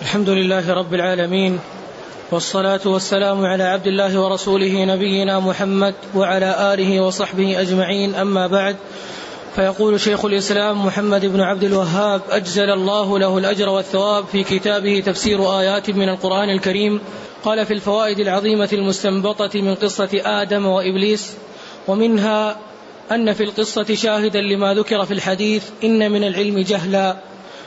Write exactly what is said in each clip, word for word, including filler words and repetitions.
الحمد لله رب العالمين، والصلاة والسلام على عبد الله ورسوله نبينا محمد وعلى آله وصحبه أجمعين، أما بعد. فيقول شيخ الإسلام محمد بن عبد الوهاب أجزل الله له الأجر والثواب في كتابه تفسير آيات من القرآن الكريم، قال في الفوائد العظيمة المستنبطة من قصة آدم وإبليس، ومنها أن في القصة شاهدا لما ذكر في الحديث إن من العلم جهلا،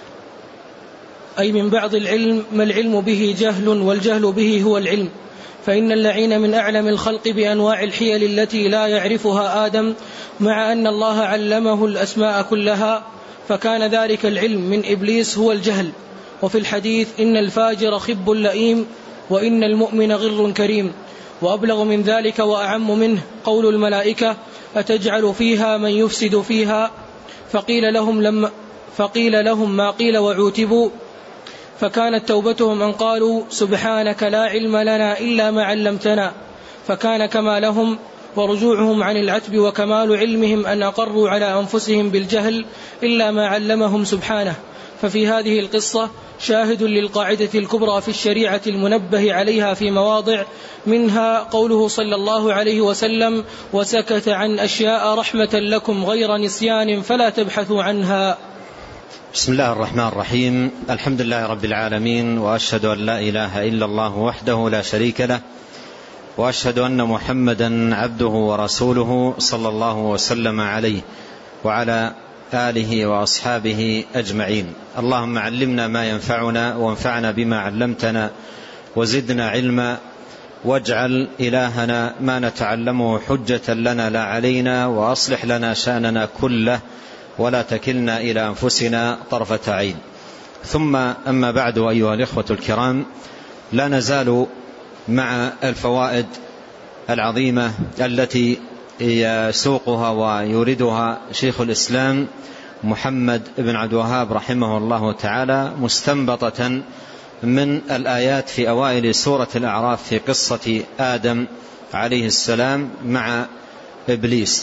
أي من بعض العلم ما العلم به جهل، والجهل به هو العلم، فإن اللعين من أعلم الخلق بأنواع الحيل التي لا يعرفها آدم، مع أن الله علمه الأسماء كلها، فكان ذلك العلم من إبليس هو الجهل. وفي الحديث إن الفاجر خب لئيم وإن المؤمن غر كريم. وأبلغ من ذلك وأعم منه قول الملائكة أتجعل فيها من يفسد فيها، فقيل لهم, لما فقيل لهم ما قيل وعوتبوا، فكانت توبتهم أن قالوا سبحانك لا علم لنا إلا ما علمتنا، فكان كمالهم ورجوعهم عن العتب وكمال علمهم أن أقروا على أنفسهم بالجهل إلا ما علمهم سبحانه. ففي هذه القصة شاهد للقاعدة الكبرى في الشريعة المنبه عليها في مواضع، منها قوله صلى الله عليه وسلم وسكت عن أشياء رحمة لكم غير نسيان فلا تبحثوا عنها. بسم الله الرحمن الرحيم. الحمد لله رب العالمين، وأشهد أن لا إله إلا الله وحده لا شريك له، وأشهد أن محمدا عبده ورسوله صلى الله وسلم عليه وعلى آله وأصحابه أجمعين. اللهم علمنا ما ينفعنا وانفعنا بما علمتنا وزدنا علما، واجعل إلهنا ما نتعلمه حجة لنا لا علينا، وأصلح لنا شأننا كله ولا تكلنا إلى أنفسنا طرفة عين. ثم أما بعد، أيها الإخوة الكرام، لا نزال مع الفوائد العظيمة التي يسوقها ويوردها شيخ الإسلام محمد بن عبد الوهاب رحمه الله تعالى، مستنبطة من الآيات في أوائل سورة الأعراف في قصة آدم عليه السلام مع إبليس.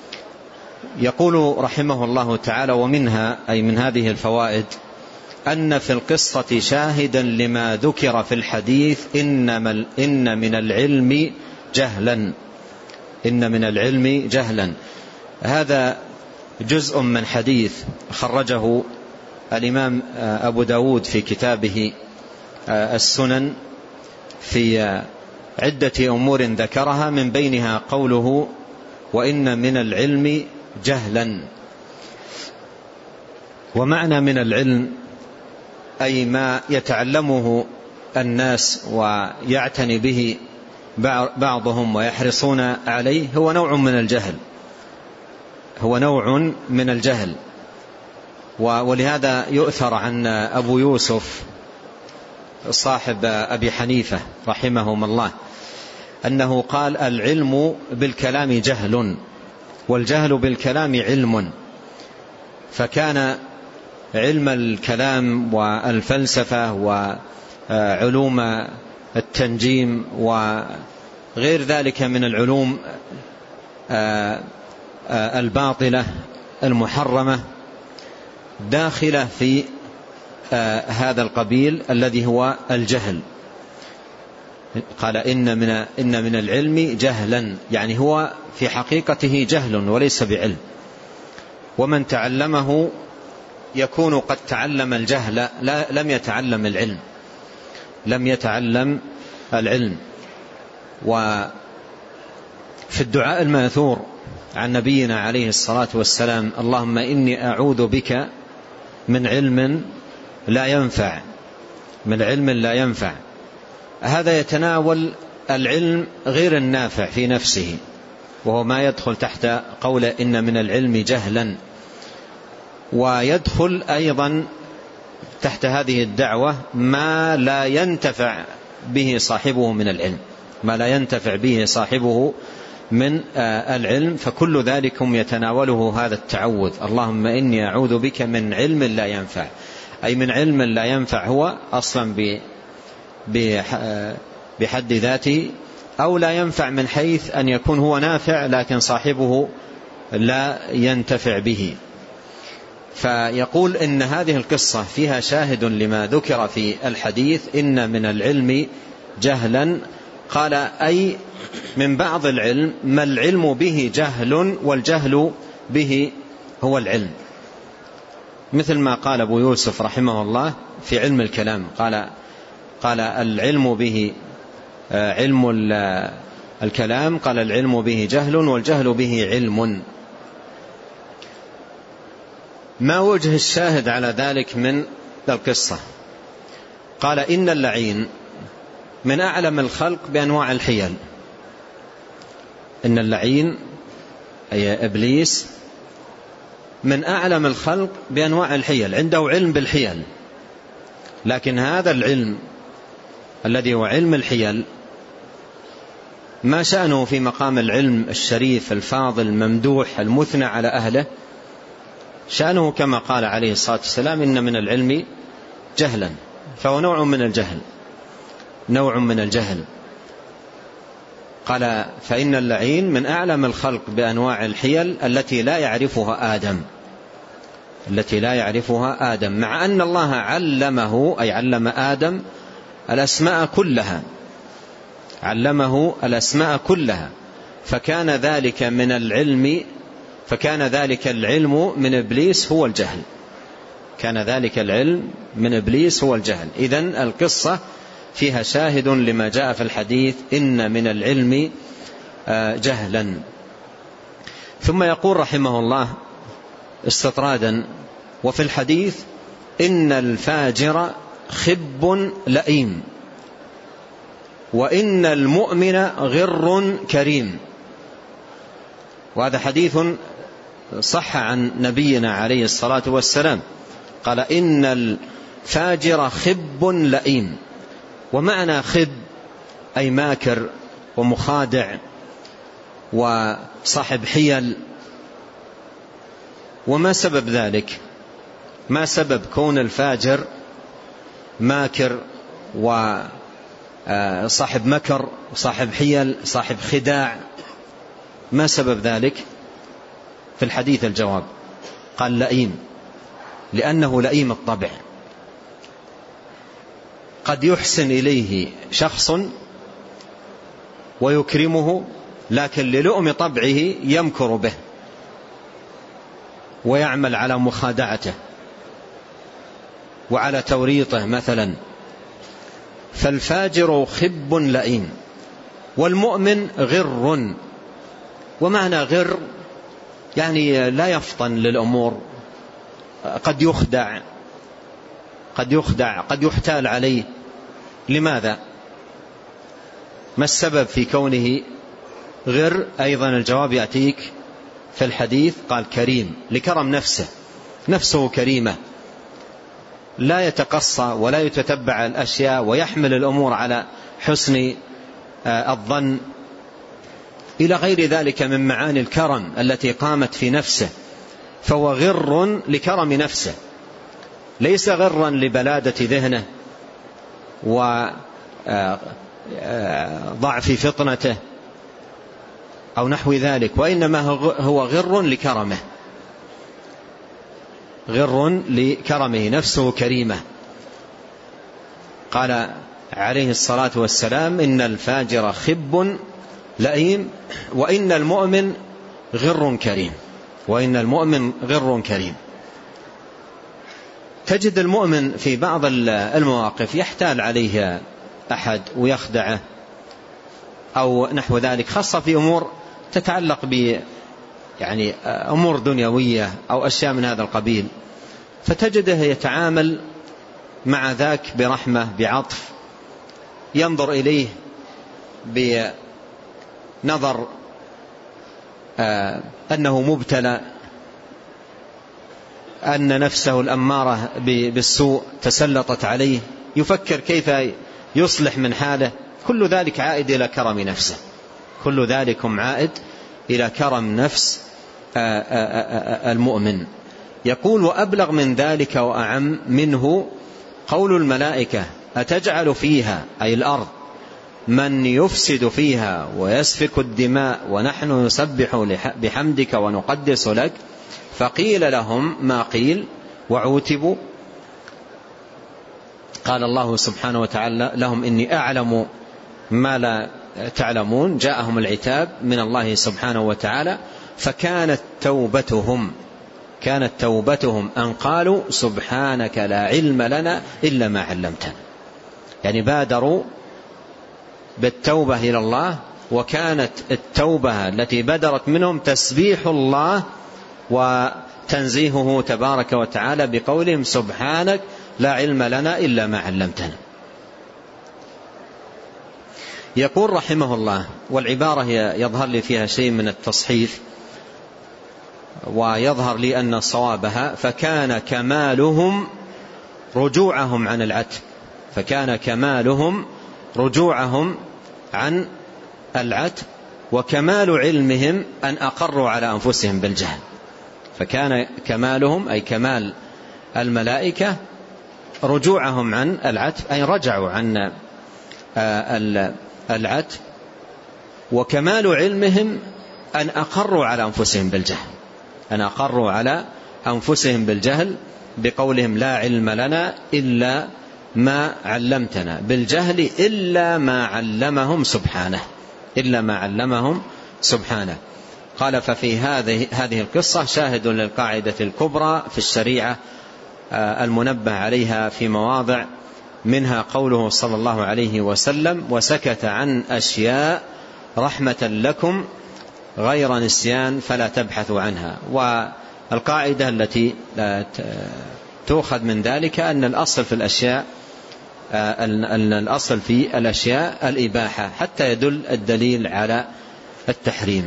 يقول رحمه الله تعالى: ومنها، أي من هذه الفوائد، أن في القصة شاهدا لما ذكر في الحديث إن, إن من العلم جهلا إن من العلم جهلا. هذا جزء من حديث خرجه الإمام أبو داود في كتابه السنن في عدة أمور ذكرها، من بينها قوله وإن من العلم جهلا. ومعنى من العلم أي ما يتعلمه الناس ويعتني به بعضهم ويحرصون عليه، هو نوع من الجهل هو نوع من الجهل ولهذا يؤثر عن أبو يوسف صاحب أبي حنيفة رحمهم الله أنه قال: العلم بالكلام جهل والجهل بالكلام علم. فكان علم الكلام والفلسفة وعلوم التنجيم وغير ذلك من العلوم الباطلة المحرمة داخلة في هذا القبيل الذي هو الجهل. قال إن من, إن من العلم جهلا، يعني هو في حقيقته جهل وليس بعلم، ومن تعلمه يكون قد تعلم الجهل، لا لم يتعلم العلم لم يتعلم العلم. وفي الدعاء الماثور عن نبينا عليه الصلاة والسلام: اللهم إني أعوذ بك من علم لا ينفع من علم لا ينفع. هذا يتناول العلم غير النافع في نفسه، وهو ما يدخل تحت قول إن من العلم جهلا، ويدخل أيضا تحت هذه الدعوة ما لا ينتفع به صاحبه من العلم ما لا ينتفع به صاحبه من العلم فكل ذلك يتناوله هذا التعوذ: اللهم إني أعوذ بك من علم لا ينفع، أي من علم لا ينفع هو أصلا بحد ذاته، أو لا ينفع من حيث أن يكون هو نافع لكن صاحبه لا ينتفع به. فيقول إن هذه القصة فيها شاهد لما ذكر في الحديث إن من العلم جهلا. قال أي من بعض العلم ما العلم به جهل والجهل به هو العلم، مثل ما قال أبو يوسف رحمه الله في علم الكلام، قال قال العلم به علم الكلام، قال العلم به جهل والجهل به علم. ما وجه الشاهد على ذلك من القصة؟ قال إن اللعين من أعلم الخلق بأنواع الحيل. إن اللعين أي إبليس من أعلم الخلق بأنواع الحيل، عنده علم بالحيل، لكن هذا العلم الذي هو علم الحيل ما شأنه في مقام العلم الشريف الفاضل الممدوح المثنى على أهله؟ شأنه كما قال عليه الصلاة والسلام إن من العلم جهلا، فهو نوع من الجهل، نوع من الجهل. قال فإن اللعين من أعلم الخلق بأنواع الحيل التي لا يعرفها آدم، التي لا يعرفها آدم، مع أن الله علمه أي علم آدم الأسماء كلها، علمه الأسماء كلها، فكان ذلك من العلم، فكان ذلك العلم من إبليس هو الجهل، كان ذلك العلم من إبليس هو الجهل. إذن القصة فيها شاهد لما جاء في الحديث إن من العلم جهلا. ثم يقول رحمه الله استطرادا وفي الحديث إن الفاجر خب لئيم وإن المؤمن غر كريم. وهذا حديث صح عن نبينا عليه الصلاة والسلام، قال إن الفاجر خب لئيم. ومعنى خب أي ماكر ومخادع وصاحب حيل. وما سبب ذلك؟ ما سبب كون الفاجر ماكر وصاحب مكر وصاحب حيل صاحب خداع؟ ما سبب ذلك؟ في الحديث الجواب، قال لئيم، لأنه لئيم الطبع، قد يحسن إليه شخص ويكرمه، لكن للؤم طبعه يمكر به ويعمل على مخادعته وعلى توريطه مثلا. فالفاجر خب لئيم والمؤمن غر. ومعنى غر يعني لا يفطن للأمور، قد يخدع قد يخدع قد يحتال عليه. لماذا؟ ما السبب في كونه غر؟ أيضا الجواب يأتيك في الحديث، قال كريم، لكرم نفسه، نفسه كريمة، لا يتقصى ولا يتتبع الأشياء ويحمل الأمور على حسن الظن إلى غير ذلك من معاني الكرم التي قامت في نفسه. فهو غر لكرم نفسه، ليس غرا لبلادة ذهنه وضعف فطنته أو نحو ذلك، وإنما هو غر لكرمه، غر لكرمه، نفسه كريمة. قال عليه الصلاة والسلام إن الفاجر خب لئيم وإن المؤمن غر كريم، وإن المؤمن غر كريم. تجد المؤمن في بعض المواقف يحتال عليه أحد ويخدعه أو نحو ذلك، خاصة في أمور تتعلق ب يعني أمور دنيوية أو أشياء من هذا القبيل، فتجده يتعامل مع ذاك برحمة بعطف، ينظر إليه بنظر آه أنه مبتلى، أن نفسه الأمارة بالسوء تسلطت عليه، يفكر كيف يصلح من حاله. كل ذلك عائد إلى كرم نفسه، كل ذلكم عائد إلى كرم نفس آآ آآ المؤمن. يقول وأبلغ من ذلك وأعم منه قول الملائكة أتجعل فيها أي الأرض من يفسد فيها ويسفك الدماء ونحن نسبح بحمدك ونقدس لك. فقيل لهم ما قيل وعوتبوا. قال الله سبحانه وتعالى لهم إني أعلم ما لا تعلمون. جاءهم العتاب من الله سبحانه وتعالى، فكانت توبتهم كانت توبتهم أن قالوا سبحانك لا علم لنا إلا ما علمتنا. يعني بادروا بالتوبة إلى الله، وكانت التوبة التي بدرت منهم تسبيح الله وتنزيهه تبارك وتعالى بقولهم سبحانك لا علم لنا إلا ما علمتنا. يقول رحمه الله، والعبارة يظهر لي فيها شيء من التصحيف، ويظهر لي أن صوابها فكان كمالهم رجوعهم عن العتب فكان كمالهم رجوعهم عن العتب وكمال علمهم أن أقروا على أنفسهم بالجهل. فكان كمالهم أي كمال الملائكة رجوعهم عن العتب، أي رجعوا عن العتب، وكمال علمهم أن أقروا على أنفسهم بالجهل أن أقروا على أنفسهم بالجهل بقولهم لا علم لنا إلا ما علمتنا، بالجهل إلا ما علمهم سبحانه إلا ما علمهم سبحانه. قال ففي هذه هذه القصة شاهد للقاعدة الكبرى في الشريعة المنبه عليها في مواضع، منها قوله صلى الله عليه وسلم وسكت عن أشياء رحمة لكم غير نسيان فلا تبحثوا عنها. والقاعدة التي تؤخذ من ذلك أن الأصل في الأشياء أن الأصل في الأشياء الإباحة حتى يدل الدليل على التحريم.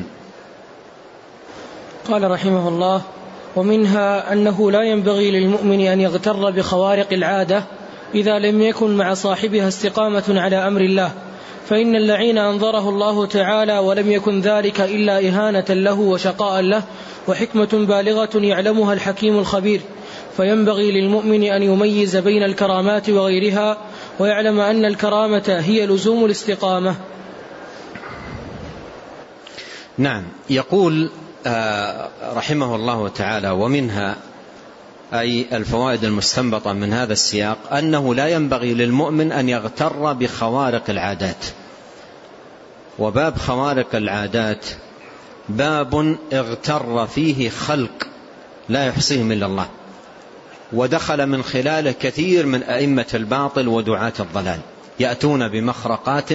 قال رحمه الله ومنها أنه لا ينبغي للمؤمن أن يغتر بخوارق العادة إذا لم يكن مع صاحبها استقامة على أمر الله، فإن اللعين أنظره الله تعالى ولم يكن ذلك إلا إهانة له وشقاء له وحكمة بالغة يعلمها الحكيم الخبير. فينبغي للمؤمن أن يميز بين الكرامات وغيرها ويعلم أن الكرامة هي لزوم الاستقامة. نعم. يقول رحمه الله تعالى ومنها أي الفوائد المستنبطة من هذا السياق أنه لا ينبغي للمؤمن أن يغتر بخوارق العادات. وباب خوارق العادات باب اغتر فيه خلق لا يحصيهم إلا الله، ودخل من خلاله كثير من أئمة الباطل ودعاة الضلال، يأتون بمخرقات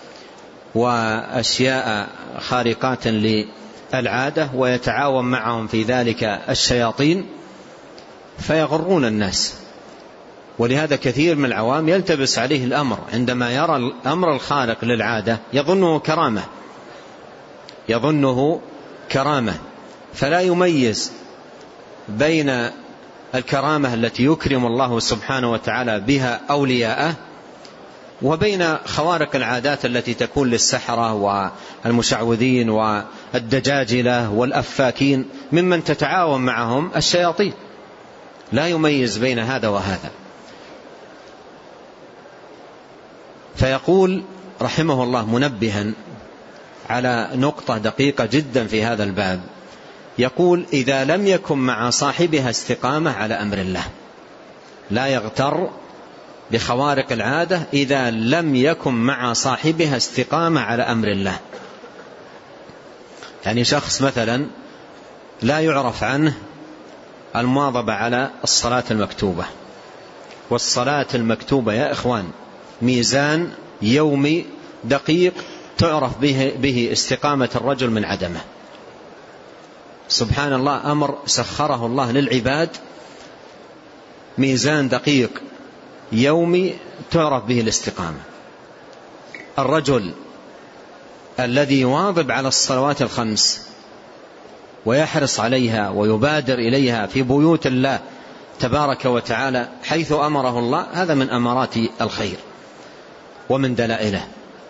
وأشياء خارقات للعادة ويتعاون معهم في ذلك الشياطين فيغرون الناس. ولهذا كثير من العوام يلتبس عليه الأمر عندما يرى الأمر الخارق للعادة يظنه كرامة يظنه كرامة فلا يميز بين الكرامة التي يكرم الله سبحانه وتعالى بها أولياءه وبين خوارق العادات التي تكون للسحرة والمشعوذين والدجاجلة والأفاكين ممن تتعاون معهم الشياطين، لا يميز بين هذا وهذا. فيقول رحمه الله منبها على نقطة دقيقة جدا في هذا الباب، يقول إذا لم يكن مع صاحبها استقامة على أمر الله، لا يغتر بخوارق العادة إذا لم يكن مع صاحبها استقامة على أمر الله. يعني شخص مثلا لا يعرف عنه المواظبة على الصلاة المكتوبة، والصلاة المكتوبة يا إخوان ميزان يومي دقيق تعرف به, به استقامة الرجل من عدمه. سبحان الله، أمر سخره الله للعباد، ميزان دقيق يومي تعرف به الاستقامة. الرجل الذي يواظب على الصلوات الخمس ويحرص عليها ويبادر إليها في بيوت الله تبارك وتعالى حيث أمره الله، هذا من أمارات الخير ومن دلائله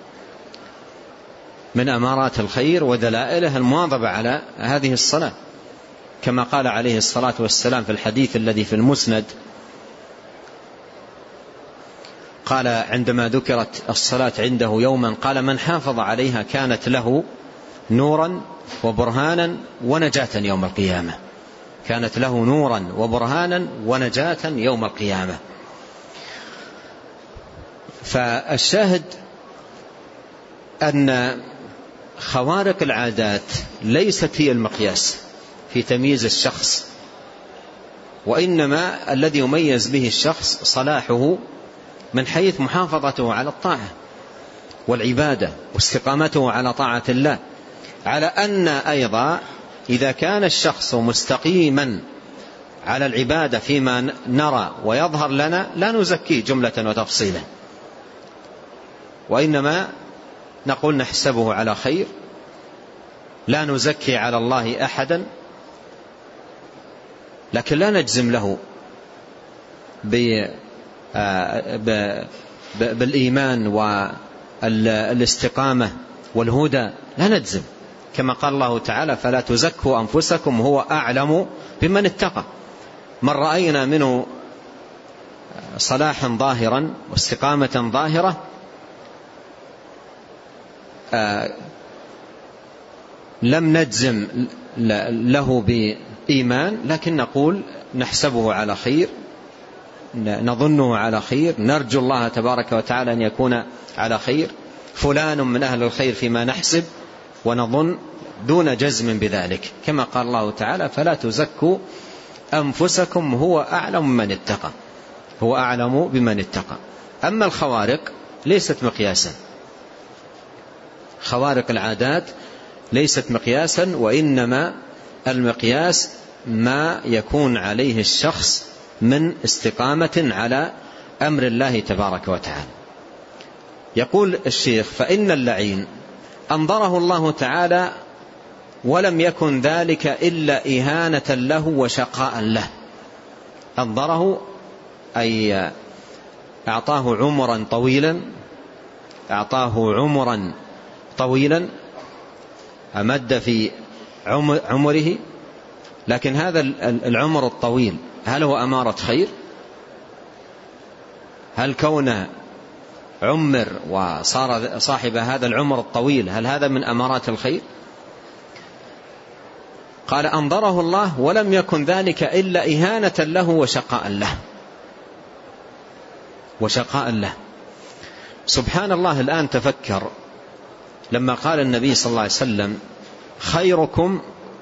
من أمارات الخير ودلائله المواظبة على هذه الصلاة، كما قال عليه الصلاة والسلام في الحديث الذي في المسند، قال عندما ذكرت الصلاة عنده يوما قال من حافظ عليها كانت له نورا وبرهانا ونجاة يوم القيامة. كانت له نورا وبرهانا ونجاة يوم القيامة. فالشاهد أن خوارق العادات ليست هي المقياس في تمييز الشخص، وإنما الذي يميز به الشخص صلاحه من حيث محافظته على الطاعة والعبادة واستقامته على طاعة الله، على أن أيضا إذا كان الشخص مستقيما على العبادة فيما نرى ويظهر لنا لا نزكيه جملة وتفصيلا، وإنما نقول نحسبه على خير، لا نزكي على الله أحدا، لكن لا نجزم له بالإيمان والاستقامة والهدى، لا نجزم، كما قال الله تعالى فلا تزكوا أنفسكم هو أعلم بمن اتقى. من رأينا منه صلاحا ظاهرا واستقامة ظاهرة لم نجزم له بإيمان، لكن نقول نحسبه على خير، نظنه على خير، نرجو الله تبارك وتعالى أن يكون على خير، فلان من أهل الخير فيما نحسب ونظن، دون جزم بذلك، كما قال الله تعالى فلا تزكوا أنفسكم هو أعلم من اتقى، هو أعلم بمن اتقى. أما الخوارق ليست مقياسا، خوارق العادات ليست مقياسا، وإنما المقياس ما يكون عليه الشخص من استقامة على أمر الله تبارك وتعالى. يقول الشيخ فإن اللعين أنظره الله تعالى ولم يكن ذلك إلا إهانة له وشقاء له. أنظره أي أعطاه عمرا طويلا، أعطاه عمرا طويلا أمد في عمره، لكن هذا العمر الطويل هل هو أمارة خير؟ هل كونه عمر وصار صاحب هذا العمر الطويل هل هذا من أمارات الخير؟ قال أنظره الله ولم يكن ذلك إلا إهانة له وشقاء له، وشقاء له. سبحان الله، الآن تفكر لما قال النبي صلى الله عليه وسلم خيركم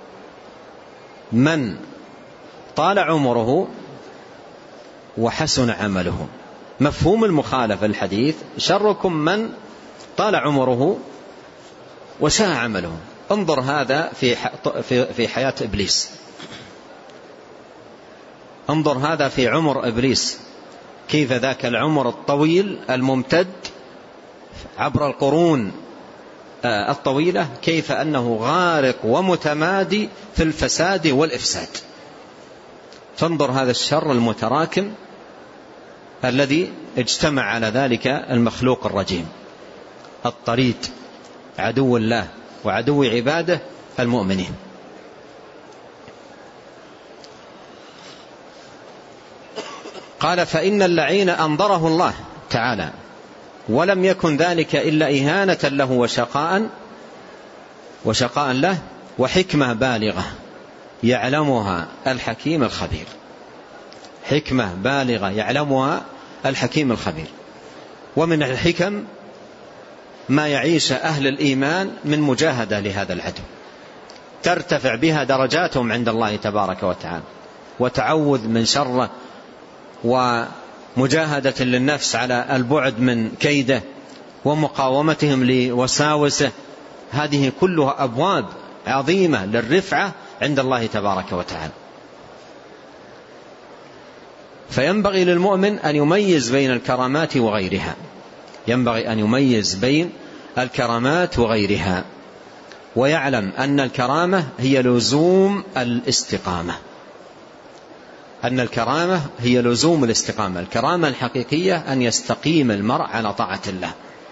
من طال عمره وحسن عمله، مفهوم المخالفة الحديث شركم من طال عمره وساء عمله. انظر هذا في في حياة إبليس، انظر هذا في عمر إبليس، كيف ذاك العمر الطويل الممتد عبر القرون الطويلة، كيف أنه غارق ومتمادي في الفساد والإفساد. فانظر هذا الشر المتراكم الذي اجتمع على ذلك المخلوق الرجيم الطريد، عدو الله وعدو عباده المؤمنين. قال فإن اللعين أنظره الله تعالى ولم يكن ذلك إلا إهانة له وشقاء وشقاء له وحكمة بالغة يعلمها الحكيم الخبير، حكمة بالغة يعلمها الحكيم الخبير. ومن الحكم ما يعيش أهل الإيمان من مجاهدة لهذا العدو، ترتفع بها درجاتهم عند الله تبارك وتعالى، وتعوذ من شره، ومجاهدة للنفس على البعد من كيده، ومقاومتهم لوساوسه. هذه كلها أبواب عظيمة للرفعة عند الله تبارك وتعالى. فينبغي للمؤمن أن يميز بين الكرامات وغيرها، ينبغي أن يميز بين الكرامات وغيرها، ويعلم أن الكرامة هي لزوم الاستقامة، أن الكرامة هي لزوم الاستقامة. الكرامة الحقيقية أن يستقيم المرء على طاعة الله.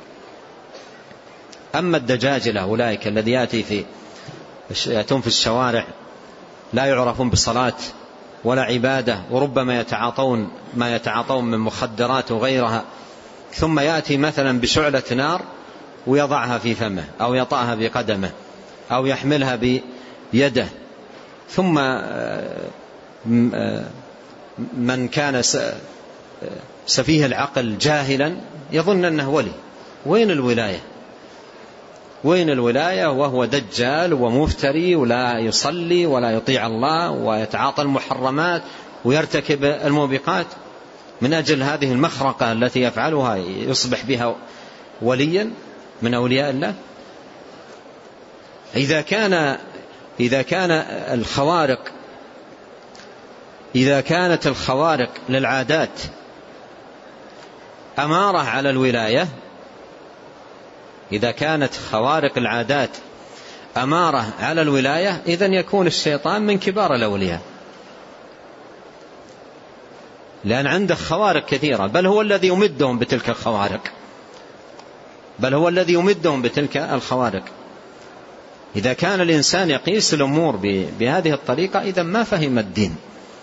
أما الدجاجلة أولئك الذي يأتي في يأتون في الشوارع لا يعرفون بالصلاة ولا عبادة، وربما يتعاطون ما يتعاطون من مخدرات وغيرها، ثم يأتي مثلا بشعلة نار ويضعها في فمه أو يطأها بقدمه أو يحملها بيده، ثم من كان سفيه العقل جاهلا يظن أنه ولي. وين الولاية؟ وين الولاية وهو دجال ومفتري ولا يصلي ولا يطيع الله ويتعاطى المحرمات ويرتكب الموبقات؟ من أجل هذه المخرقة التي يفعلها يصبح بها وليا من أولياء الله. إذا كان إذا كان الخوارق إذا كانت الخوارق للعادات أمارة على الولاية، إذا كانت خوارق العادات أمارة على الولاية، إذن يكون الشيطان من كبار الأولياء، لأن عنده خوارق كثيرة، بل هو الذي يمدهم بتلك الخوارق بل هو الذي يمدهم بتلك الخوارق. إذا كان الإنسان يقيس الأمور بهذه الطريقة إذن ما فهم الدين.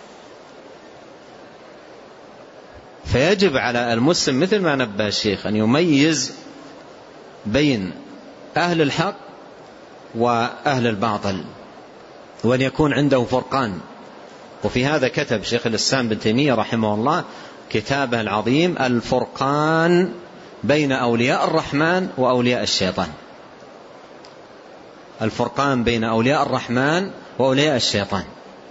فيجب على المسلم مثل ما نبه الشيخ أن يميز بين أهل الحق وأهل الباطل، وأن يكون عنده فرقان. وفي هذا كتب شيخ الإسلام بن تيمية رحمه الله كتابه العظيم الفرقان بين أولياء الرحمن وأولياء الشيطان. الفرقان بين أولياء الرحمن وأولياء الشيطان.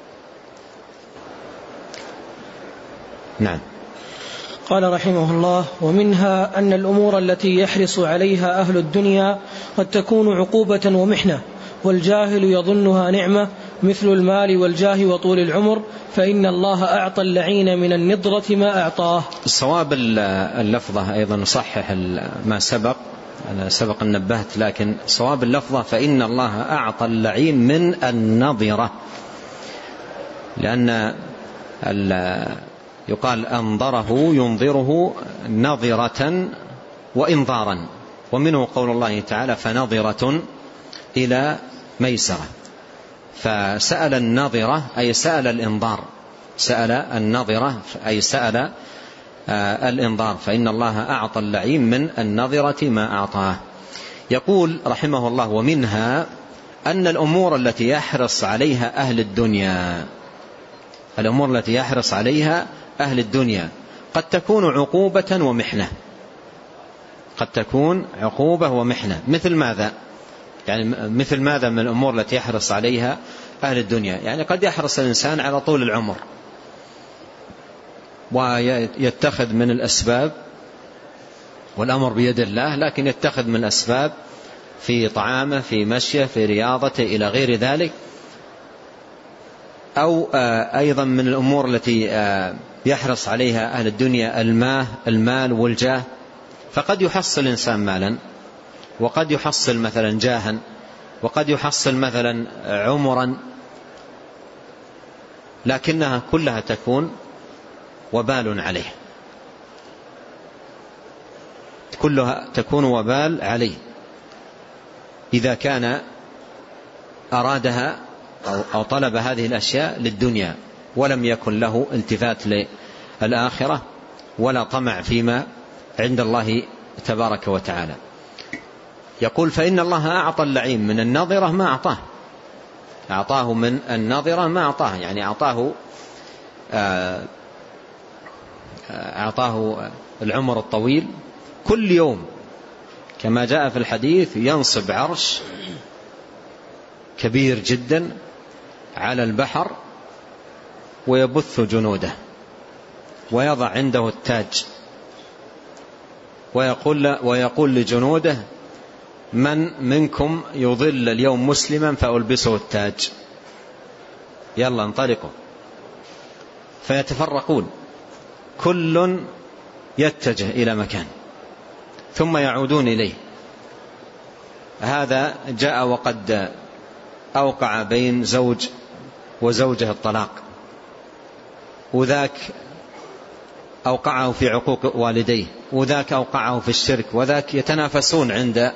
نعم. قال رحمه الله: ومنها أن الأمور التي يحرص عليها أهل الدنيا قد تكون عقوبة ومحنة، والجاهل يظنها نعمة، مثل المال والجاه وطول العمر، فإن الله أعطى اللعين من النضرة ما أعطاه. الصواب اللفظة أيضا صحح ما سبق، أنا سبق أن نبهت، لكن صواب اللفظة فإن الله أعطى اللعين من النضرة، لأن يقال أنظره ينظره نظرة وإنظارا، ومنه قول الله تعالى فنظرة إلى ميسرة. فسأل النظرة أي سأل الإنظار، سأل النظرة أي سأل الإنظار، فإن الله أعطى اللعين من النظرة ما أعطاه. يقول رحمه الله: ومنها أن الأمور التي يحرص عليها أهل الدنيا الأمور التي يحرص عليها أهل الدنيا قد تكون عقوبة ومحنة. قد تكون عقوبة ومحنة. مثل ماذا؟ يعني مثل ماذا من الأمور التي يحرص عليها أهل الدنيا؟ يعني قد يحرص الإنسان على طول العمر ويتخذ من الأسباب، والأمر بيد الله، لكن يتخذ من الأسباب في طعامه، في مشيه، في رياضته، إلى غير ذلك. أو أيضا من الأمور التي يحرص عليها أهل الدنيا الماء المال والجاه، فقد يحصل الإنسان مالا، وقد يحصل مثلا جاها، وقد يحصل مثلا عمرا، لكنها كلها تكون وبال عليه، كلها تكون وبال عليه إذا كان أرادها أو طلب هذه الأشياء للدنيا ولم يكن له التفات للآخرة ولا طمع فيما عند الله تبارك وتعالى. يقول: فإن الله أعطى اللعين من النظرة ما أعطاه أعطاه من النظرة ما أعطاه يعني أعطاه أعطاه العمر الطويل. كل يوم كما جاء في الحديث ينصب عرش كبير جدا على البحر ويبث جنوده ويضع عنده التاج ويقول, ويقول لجنوده: من منكم يضل اليوم مسلما فألبسه التاج، يلا انطلقوا. فيتفرقون، كل يتجه إلى مكان ثم يعودون إليه. هذا جاء وقد أوقع بين زوج وزوجه الطلاق، وذاك أوقعه في عقوق والديه، وذاك أوقعه في الشرك، وذاك يتنافسون عند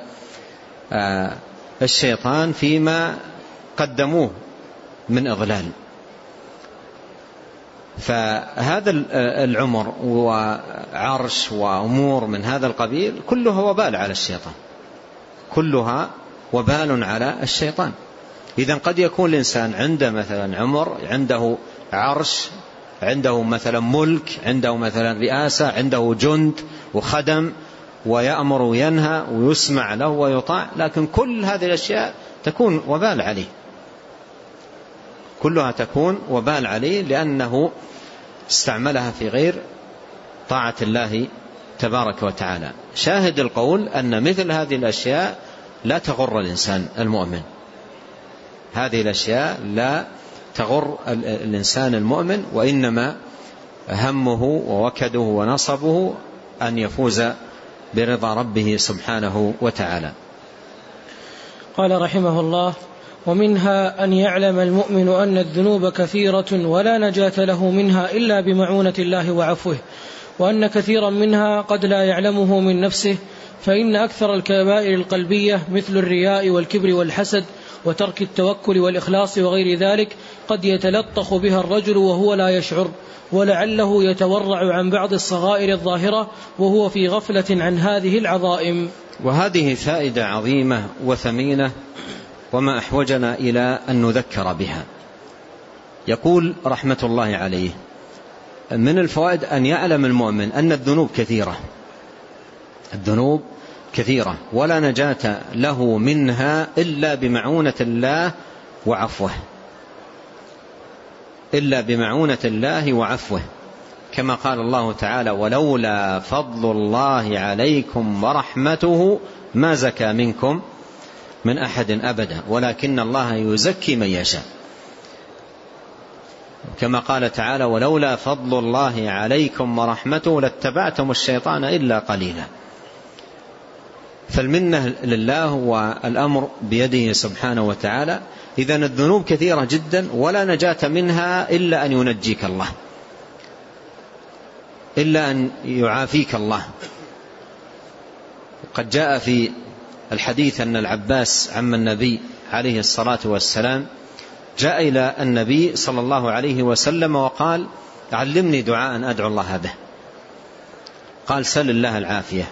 الشيطان فيما قدموه من إضلال. فهذا العمر وعرش وأمور من هذا القبيل كلها وبال على الشيطان، كلها وبال على الشيطان. إذن قد يكون الإنسان عنده مثلا عمر، عنده عرش، عنده مثلا ملك، عنده مثلا رئاسة، عنده جند وخدم، ويأمر وينهى ويسمع له ويطاع، لكن كل هذه الأشياء تكون وبال عليه، كلها تكون وبال عليه لأنه استعملها في غير طاعة الله تبارك وتعالى. شاهد القول أن مثل هذه الأشياء لا تغر الإنسان المؤمن، هذه الأشياء لا تغر الإنسان المؤمن، وإنما همه ووكده ونصبه أن يفوز برضا ربه سبحانه وتعالى. قال رحمه الله: ومنها أن يعلم المؤمن أن الذنوب كثيرة ولا نجاة له منها إلا بمعونة الله وعفوه، وأن كثيرا منها قد لا يعلمه من نفسه، فإن أكثر الكبائر القلبية مثل الرياء والكبر والحسد وترك التوكل والإخلاص وغير ذلك قد يتلطخ بها الرجل وهو لا يشعر، ولعله يتورع عن بعض الصغائر الظاهرة وهو في غفلة عن هذه العظائم. وهذه فائدة عظيمة وثمينة، وما أحوجنا إلى أن نذكر بها. يقول رحمة الله عليه: من الفوائد أن يعلم المؤمن أن الذنوب كثيرة، الذنوب كثيرة ولا نجاة له منها إلا بمعونة الله وعفوه، إلا بمعونة الله وعفوه، كما قال الله تعالى: ولولا فضل الله عليكم ورحمته ما زكى منكم من أحد أبدا ولكن الله يزكي من يشاء، كما قال تعالى: ولولا فضل الله عليكم ورحمته لاتبعتم الشيطان إلا قليلا. فالمنة لله والأمر بيده سبحانه وتعالى. إذن الذنوب كثيرة جدا ولا نجاة منها إلا أن ينجيك الله، إلا أن يعافيك الله. قد جاء في الحديث أن العباس عم النبي عليه الصلاة والسلام جاء إلى النبي صلى الله عليه وسلم وقال: علمني دعاء أدعو الله به. قال: سل الله العافية.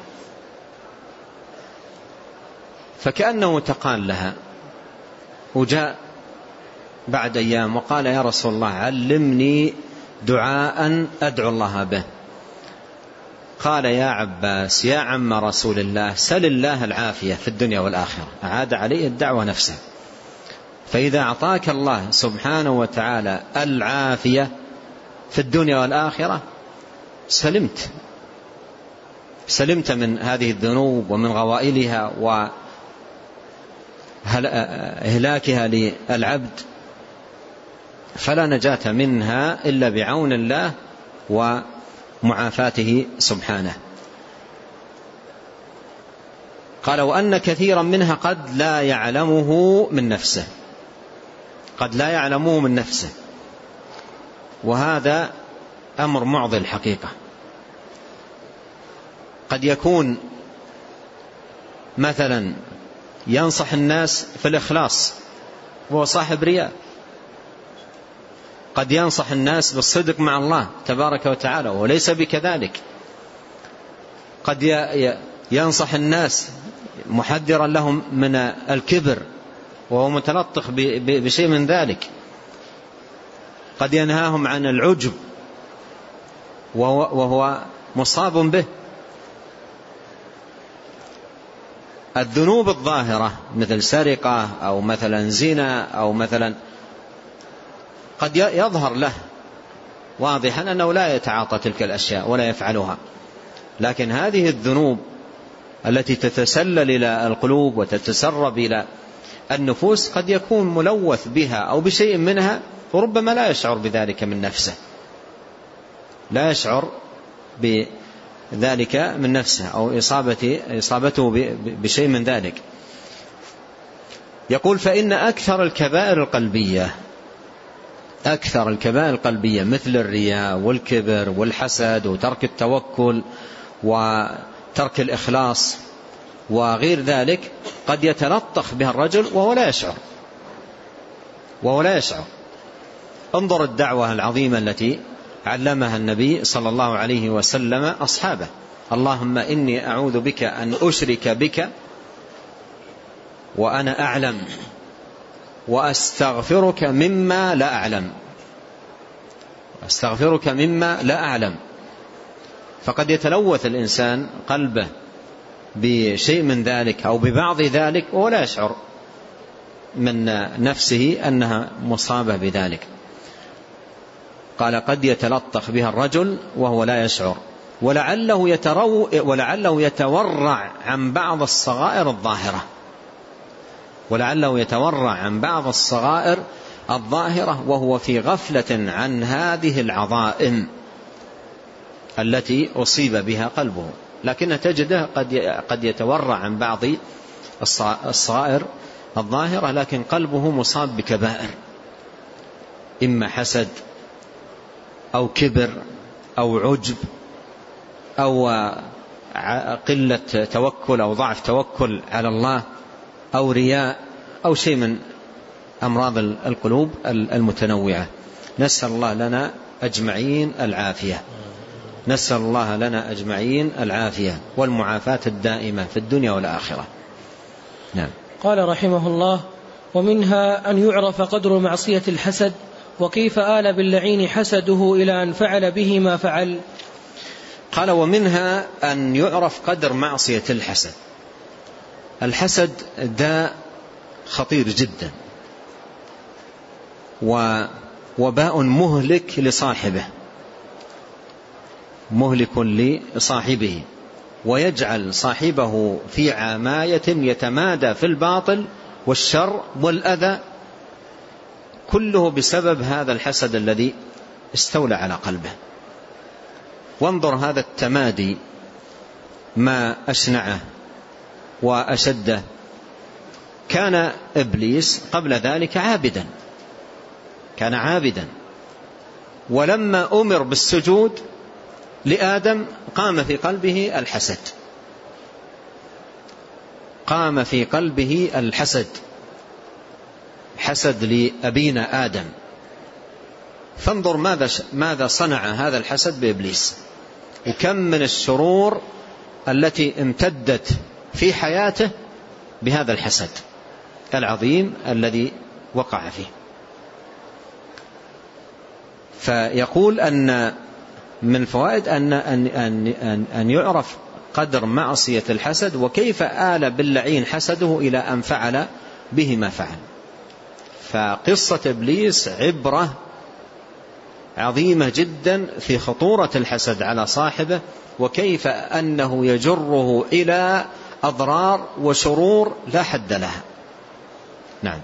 فكأنه تقال لها، وجاء بعد أيام وقال: يا رسول الله علمني دعاء أدعو الله به. قال: يا عباس يا عم رسول الله سل الله العافية في الدنيا والآخرة. أعاد عليه الدعوة نفسه. فإذا أعطاك الله سبحانه وتعالى العافية في الدنيا والآخرة سلمت، سلمت من هذه الذنوب ومن غوائلها وإهلاكها للعبد، فلا نجاة منها إلا بعون الله ومعافاته سبحانه. قال: وأن كثيرا منها قد لا يعلمه من نفسه، قد لا يعلمه من نفسه، وهذا أمر معضل حقيقة. قد يكون مثلا ينصح الناس في الإخلاص وهو صاحب رياء، قد ينصح الناس بالصدق مع الله تبارك وتعالى وليس بكذلك، قد ينصح الناس محذرا لهم من الكبر وهو متلطخ بشيء من ذلك، قد ينهاهم عن العجب وهو مصاب به. الذنوب الظاهرة مثل سرقة أو مثلا زنا أو مثلا قد يظهر له واضحا أنه لا يتعاطى تلك الأشياء ولا يفعلها، لكن هذه الذنوب التي تتسلل إلى القلوب وتتسرب إلى النفوس قد يكون ملوث بها أو بشيء منها وربما لا يشعر بذلك من نفسه، لا يشعر بذلك من نفسه أو إصابته, إصابته بشيء من ذلك. يقول: فإن أكثر الكبائر القلبية، أكثر الكبائر القلبية مثل الرياء والكبر والحسد وترك التوكل وترك الإخلاص وغير ذلك قد يتلطخ بها الرجل وهو لا يشعر، وهو لا يشعر. انظر الدعوة العظيمة التي علمها النبي صلى الله عليه وسلم أصحابه: اللهم إني أعوذ بك أن أشرك بك وأنا أعلم وأستغفرك مما لا أعلم. أستغفرك مما لا أعلم. فقد يتلوث الإنسان قلبه بشيء من ذلك أو ببعض ذلك ولا يشعر من نفسه أنها مصابة بذلك. قال قد يتلطخ بها الرجل وهو لا يشعر، ولعله, يترو ولعله يتورع عن بعض الصغائر الظاهرة ولعله يتورع عن بعض الصغائر الظاهرة وهو في غفلة عن هذه العظائم التي أصيب بها قلبه، لكن تجده قد يتورع عن بعض الصغائر الظاهرة لكن قلبه مصاب بكبائر، إما حسد أو كبر أو عجب أو قلة توكل أو ضعف توكل على الله أو رياء أو شيء من أمراض القلوب المتنوعة. نسأل الله لنا أجمعين العافية نسأل الله لنا أجمعين العافية والمعافاة الدائمة في الدنيا والآخرة. نعم. قال رحمه الله: ومنها أن يعرف قدر معصية الحسد، وكيف آل باللعين حسده إلى أن فعل به ما فعل. قال: ومنها أن يعرف قدر معصية الحسد. الحسد داء خطير جدا ووباء مهلك لصاحبه مهلك لصاحبه ويجعل صاحبه في عماية يتمادى في الباطل والشر والأذى، كله بسبب هذا الحسد الذي استولى على قلبه. وانظر هذا التمادي ما أشنعه وأشده. كان إبليس قبل ذلك عابدا كان عابدا ولما أمر بالسجود لآدم قام في قلبه الحسد قام في قلبه الحسد حسد لأبينا آدم. فانظر ماذا ماذا صنع هذا الحسد بإبليس، وكم من الشرور التي امتدت في حياته بهذا الحسد العظيم الذي وقع فيه. فيقول أن من فوائد أن, أن, أن, أن يعرف قدر معصية الحسد، وكيف آل باللعين حسده إلى أن فعل به ما فعل. فقصة إبليس عبرة عظيمة جدا في خطورة الحسد على صاحبه، وكيف أنه يجره إلى أضرار وشرور لا حد لها. نعم.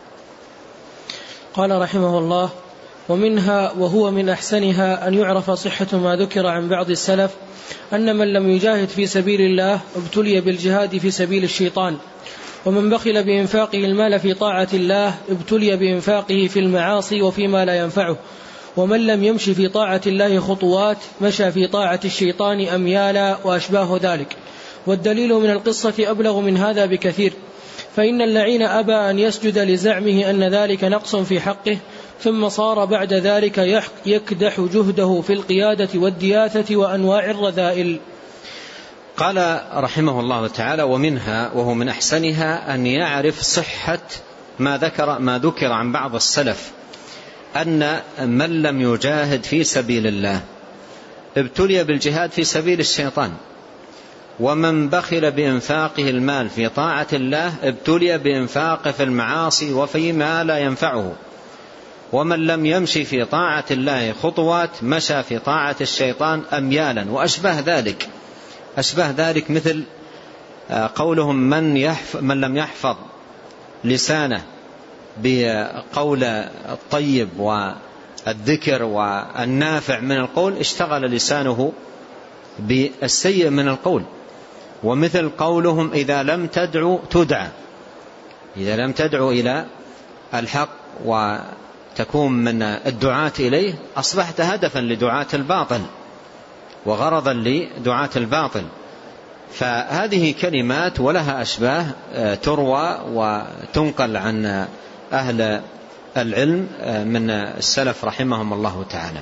قال رحمه الله: ومنها وهو من أحسنها أن يعرف صحة ما ذكر عن بعض السلف أن من لم يجاهد في سبيل الله ابتلي بالجهاد في سبيل الشيطان، ومن بخل بإنفاقه المال في طاعة الله ابتلي بإنفاقه في المعاصي وفيما لا ينفعه، ومن لم يمشي في طاعة الله خطوات مشى في طاعة الشيطان أميالا وأشباه ذلك. والدليل من القصة أبلغ من هذا بكثير، فإن اللعين أبى أن يسجد لزعمه أن ذلك نقص في حقه، ثم صار بعد ذلك يكدح جهده في القيادة والدياثة وأنواع الرذائل. قال رحمه الله تعالى: ومنها وهو من أحسنها أن يعرف صحة ما ذكر ما ذكر عن بعض السلف أن من لم يجاهد في سبيل الله ابتلي بالجهاد في سبيل الشيطان، ومن بخل بإنفاقه المال في طاعة الله ابتلي بإنفاقه في المعاصي وفيما لا ينفعه، ومن لم يمشي في طاعة الله خطوات مشى في طاعة الشيطان أميالا وأشبه ذلك. أشبه ذلك مثل قولهم من, يحف من لم يحفظ لسانه بقول الطيب والذكر والنافع من القول اشتغل لسانه بالسيء من القول. ومثل قولهم إذا لم تدعو تدعى، إذا لم تدعو إلى الحق وتكون من الدعاة إليه أصبحت هدفا لدعاة الباطل وغرضا لدعاة الباطل. فهذه كلمات ولها أشباه تروى وتنقل عن أهل العلم من السلف رحمهم الله تعالى.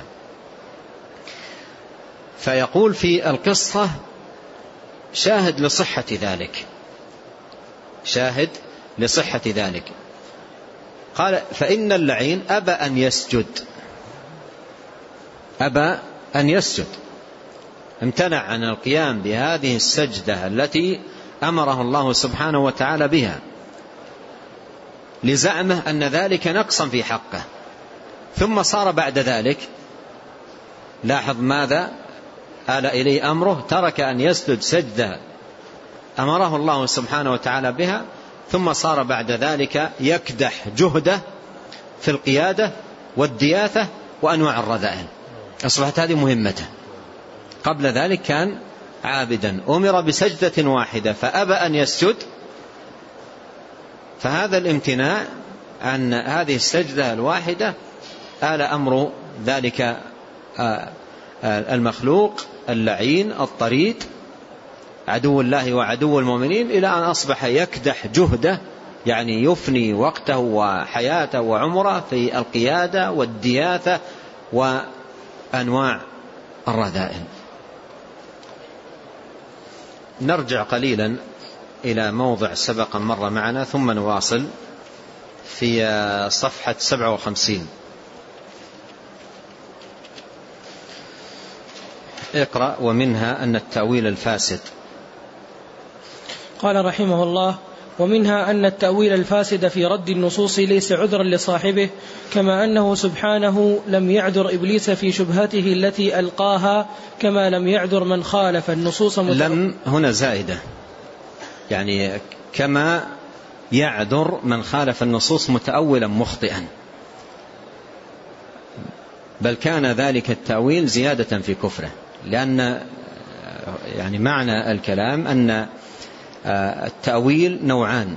فيقول في القصة شاهد لصحة ذلك شاهد لصحة ذلك قال: فإن اللعين أبى أن يسجد أبى أن يسجد، امتنع عن القيام بهذه السجدة التي أمره الله سبحانه وتعالى بها لزعمه أن ذلك نقصا في حقه. ثم صار بعد ذلك، لاحظ ماذا آل إليه أمره، ترك أن يسجد سجدة أمره الله سبحانه وتعالى بها، ثم صار بعد ذلك يكدح جهده في القيادة والدياثة وأنواع الرذائل، أصبحت هذه مهمته. قبل ذلك كان عابدا، أمر بسجدة واحدة فأبى أن يسجد، فهذا الامتناع عن هذه السجدة الواحدة آل أمر ذلك المخلوق اللعين الطريد عدو الله وعدو المؤمنين إلى أن أصبح يكدح جهده، يعني يفني وقته وحياته وعمره في القيادة والدياثة وأنواع الرذائل. نرجع قليلا إلى موضع سبق مر معنا ثم نواصل في صفحة سبعة وخمسين. اقرأ. ومنها أن التأويل الفاسد. قال رحمه الله: ومنها أن التأويل الفاسد في رد النصوص ليس عذرا لصاحبه، كما أنه سبحانه لم يعذر إبليس في شبهته التي ألقاها، كما لم يعذر من خالف النصوص متأ... لم هنا زائدة، يعني كما يعذر من خالف النصوص متأولا مخطئا، بل كان ذلك التأويل زيادة في كفره، لأن يعني معنى الكلام أن التأويل نوعان: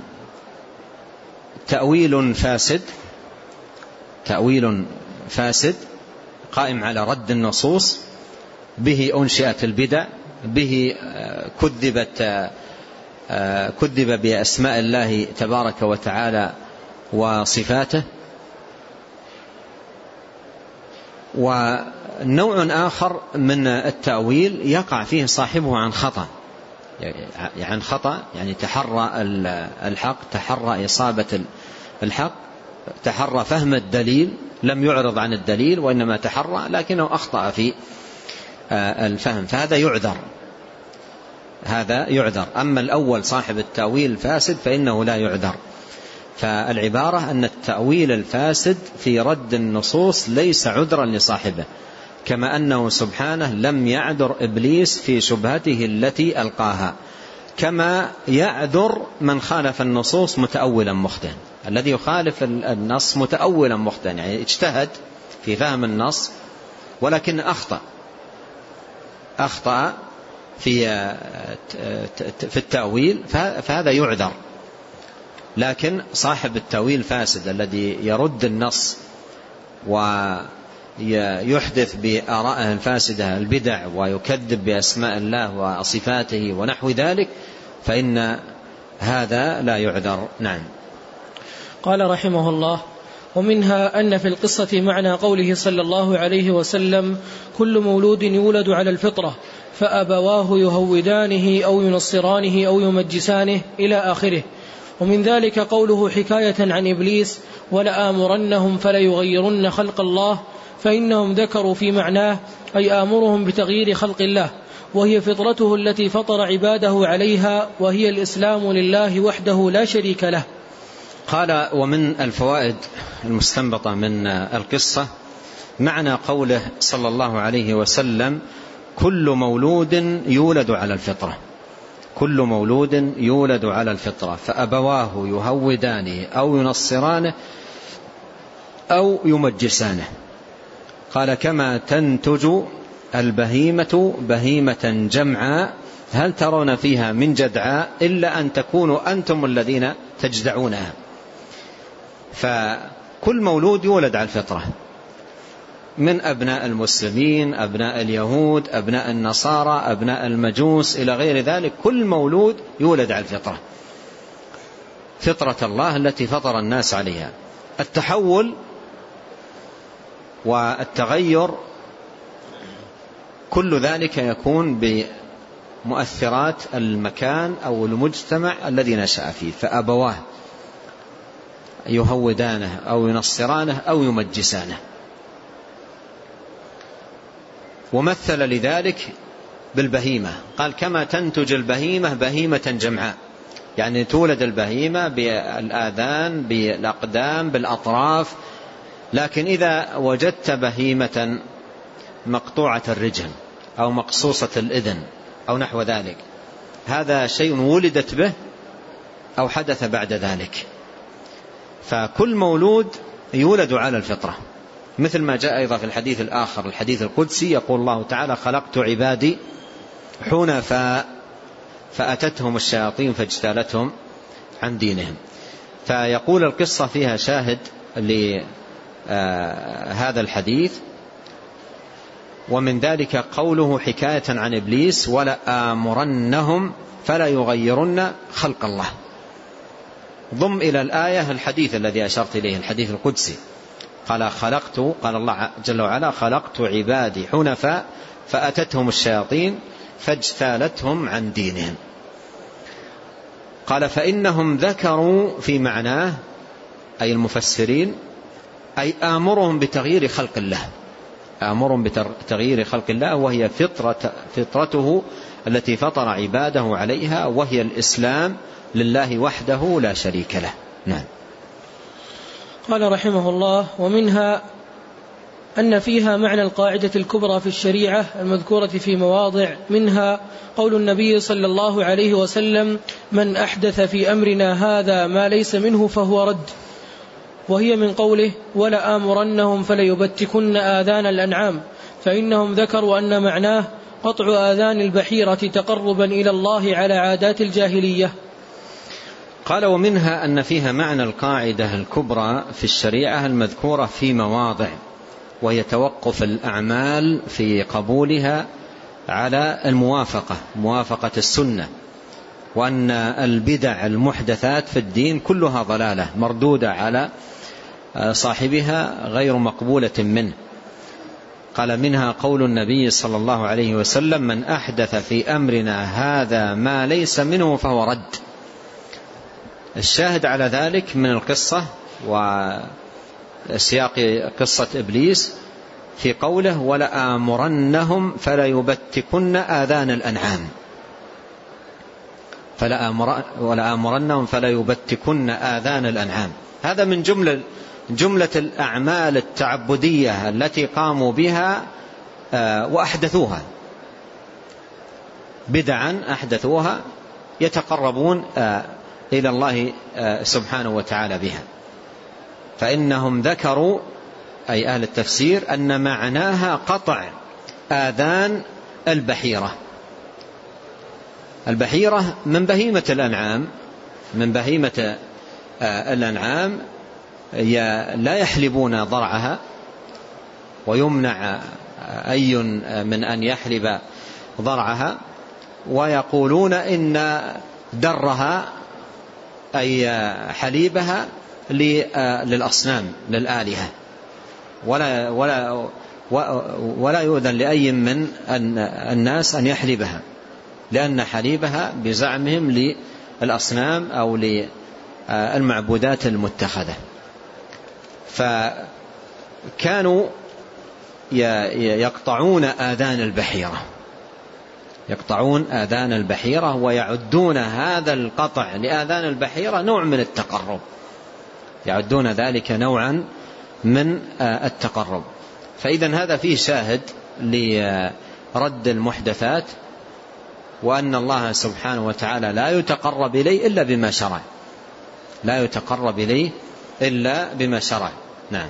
تأويل فاسد، تأويل فاسد قائم على رد النصوص، به أنشئت البدع، به كذبت كذب بأسماء الله تبارك وتعالى وصفاته. ونوع آخر من التأويل يقع فيه صاحبه عن خطأ، عن خطأ يعني تحرى الحق، تحرى إصابة الحق، تحرى فهم الدليل، لم يعرض عن الدليل وإنما تحرى لكنه أخطأ في الفهم، فهذا يعذر، هذا يعذر. أما الأول صاحب التأويل الفاسد فإنه لا يعذر. فالعبارة أن التأويل الفاسد في رد النصوص ليس عذرا لصاحبه، كما أنه سبحانه لم يعذر إبليس في شبهته التي ألقاها، كما يعذر من خالف النصوص متأولا مخطئا. الذي يخالف النص متأولا مخطئا يعني اجتهد في فهم النص ولكن أخطأ أخطأ في في التأويل، فهذا يعذر. لكن صاحب التأويل فاسد الذي يرد النص ويحدث بآرائه الفاسدة البدع ويكذب بأسماء الله وصفاته ونحو ذلك، فإن هذا لا يعذر. نعم. قال رحمه الله: ومنها أن في القصة معنى قوله صلى الله عليه وسلم: كل مولود يولد على الفطرة فأبواه يهودانه أو ينصرانه أو يمجسانه إلى آخره. ومن ذلك قوله حكاية عن إبليس: ولآمرنهم فليغيرن خلق الله، فإنهم ذكروا في معناه أي آمرهم بتغيير خلق الله، وهي فطرته التي فطر عباده عليها، وهي الإسلام لله وحده لا شريك له. قال: ومن الفوائد المستنبطة من القصة معنى قوله صلى الله عليه وسلم: كل مولود يولد على الفطرة، كل مولود يولد على الفطرة فأبواه يهودانه أو ينصرانه أو يمجسانه. قال: كما تنتج البهيمة بهيمة جمعاء هل ترون فيها من جدعاء إلا أن تكونوا أنتم الذين تجدعونها. فكل مولود يولد على الفطرة، من أبناء المسلمين، أبناء اليهود، أبناء النصارى، أبناء المجوس إلى غير ذلك، كل مولود يولد على الفطرة، فطرة الله التي فطر الناس عليها. التحول والتغير كل ذلك يكون بمؤثرات المكان أو المجتمع الذي نشأ فيه، فأبواه يهودانه أو ينصرانه أو يمجسانه. ومثل لذلك بالبهيمة، قال كما تنتج البهيمة بهيمة جمعاء، يعني تولد البهيمة بالآذان بالأقدام بالأطراف، لكن إذا وجدت بهيمة مقطوعة الرجل أو مقصوصة الإذن أو نحو ذلك، هذا شيء ولدت به أو حدث بعد ذلك. فكل مولود يولد على الفطرة، مثل ما جاء أيضا في الحديث الآخر الحديث القدسي، يقول الله تعالى خلقت عبادي حنفاء فأتتهم الشياطين فاجتالتهم عن دينهم. فيقول القصة فيها شاهد لهذا الحديث، ومن ذلك قوله حكاية عن إبليس ولآمرنهم فلا يغيرن خلق الله، ضم إلى الآية الحديث الذي أشرت إليه الحديث القدسي، قال خلقت قال الله جل وعلا خلقت عبادي حنفاء فأتتهم الشياطين فاجتالتهم عن دينهم. قال فإنهم ذكروا في معناه أي المفسرين أي آمرهم بتغيير خلق الله، آمرهم بتغيير خلق الله، وهي فطرة فطرته التي فطر عباده عليها، وهي الإسلام لله وحده لا شريك له. نعم. قال رحمه الله ومنها أن فيها معنى القاعدة الكبرى في الشريعة المذكورة في مواضع، منها قول النبي صلى الله عليه وسلم من أحدث في أمرنا هذا ما ليس منه فهو رد، وهي من قوله ولآمرنهم فليبتكن آذان الأنعام، فإنهم ذكروا أن معناه قطع آذان البحيرة تقربا إلى الله على عادات الجاهلية. قال ومنها أن فيها معنى القاعدة الكبرى في الشريعة المذكورة في مواضع، وهي توقف الأعمال في قبولها على الموافقة موافقة السنة، وأن البدع المحدثات في الدين كلها ضلالة مردودة على صاحبها غير مقبولة منه. قال منها قول النبي صلى الله عليه وسلم من أحدث في أمرنا هذا ما ليس منه فهو رد. الشاهد على ذلك من القصة وسياق قصة إبليس في قوله ولآمرنهم فليبتكن آذان الأنعام، ولآمرنهم فليبتكن آذان الأنعام، هذا من جملة جملة الأعمال التعبدية التي قاموا بها وأحدثوها، بدعا أحدثوها يتقربون إلى الله سبحانه وتعالى بها. فإنهم ذكروا أي أهل التفسير أن معناها قطع آذان البحيرة. البحيرة من بهيمة الأنعام من بهيمة الأنعام لا يحلبون ضرعها، ويمنع أي من أن يحلب ضرعها، ويقولون إن درها أي حليبها للأصنام للآلهة، ولا, ولا, ولا يؤذن لأي من الناس أن يحلبها، لأن حليبها بزعمهم للأصنام أو للمعبودات المتخذة. فكانوا يقطعون آذان البحيرة يقطعون آذان البحيرة ويعدون هذا القطع لآذان البحيرة نوع من التقرب، يعدون ذلك نوعا من التقرب. فإذا هذا فيه شاهد لرد المحدثات، وأن الله سبحانه وتعالى لا يتقرب إليه إلا بما شرع لا يتقرب إليه إلا بما شرع. نعم.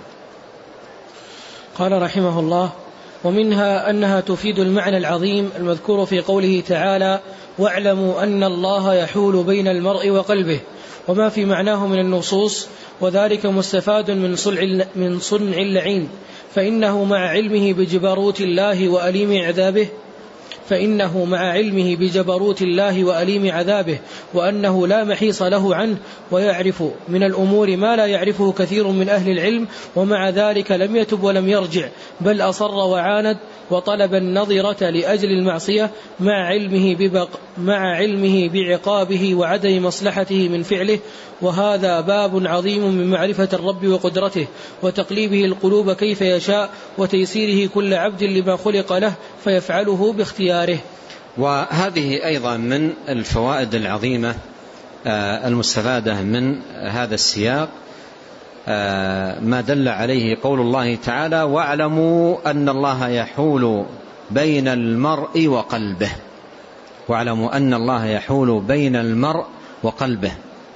قال رحمه الله ومنها أنها تفيد المعنى العظيم المذكور في قوله تعالى واعلموا أن الله يحول بين المرء وقلبه، وما في معناه من النصوص، وذلك مستفاد من صنع من صنع اللعين، فإنه مع علمه بجبروت الله وأليم عذابه فإنه مع علمه بجبروت الله وأليم عذابه وأنه لا محيص له عنه، ويعرف من الأمور ما لا يعرفه كثير من أهل العلم، ومع ذلك لم يتب ولم يرجع، بل أصر وعاند وطلب النظرة لأجل المعصية مع علمه, ببق مع علمه بعقابه وعدم مصلحته من فعله. وهذا باب عظيم من معرفة الرب وقدرته وتقليبه القلوب كيف يشاء وتيسيره كل عبد لما خلق له فيفعله باختياره. وهذه أيضا من الفوائد العظيمة المستفادة من هذا السياق ما دل عليه قول الله تعالى: واعلموا أن الله يحول بين المرء وقلبه. واعلموا أن الله يحول بين المرء وقلبه.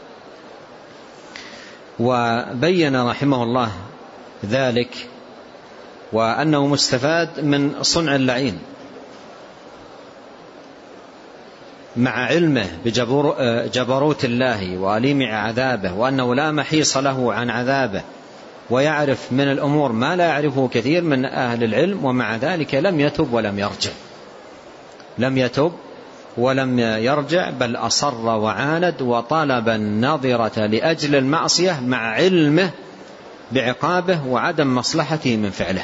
وبين رحمه الله ذلك وأنه مستفاد من صنع اللعين مع علمه بجبروت الله وأليم عذابه وأنه لا محيص له عن عذابه، ويعرف من الأمور ما لا يعرفه كثير من أهل العلم، ومع ذلك لم يتب ولم يرجع لم يتب ولم يرجع بل أصر وعاند وطلب النظرة لأجل المعصية مع علمه بعقابه وعدم مصلحته من فعله.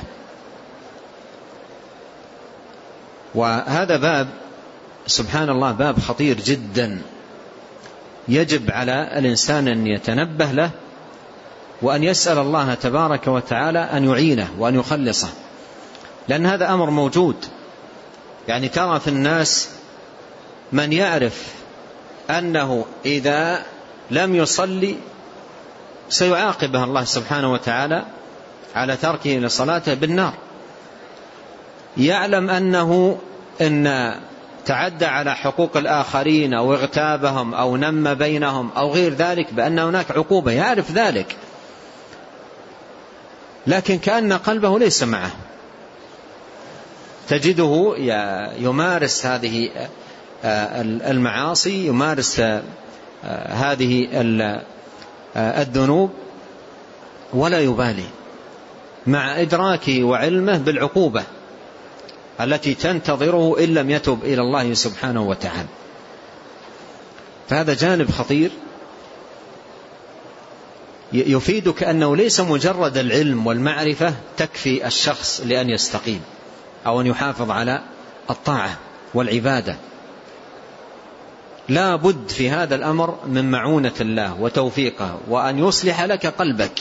وهذا باب سبحان الله باب خطير جدا، يجب على الإنسان أن يتنبه له وأن يسأل الله تبارك وتعالى أن يعينه وأن يخلصه، لأن هذا أمر موجود. يعني ترى في الناس من يعرف أنه إذا لم يصلي سيعاقبه الله سبحانه وتعالى على تركه لصلاته بالنار، يعلم أنه إن تعدى على حقوق الآخرين أو اغتابهم أو نم بينهم أو غير ذلك بأن هناك عقوبة، يعرف ذلك، لكن كأن قلبه ليس معه. تجده يمارس هذه المعاصي، يمارس هذه الذنوب ولا يبالي، مع إدراكه وعلمه بالعقوبة التي تنتظره إن لم يتب إلى الله سبحانه وتعالى. فهذا جانب خطير يفيدك أنه ليس مجرد العلم والمعرفة تكفي الشخص لأن يستقيم أو أن يحافظ على الطاعة والعبادة، لا بد في هذا الأمر من معونة الله وتوفيقه وأن يصلح لك قلبك.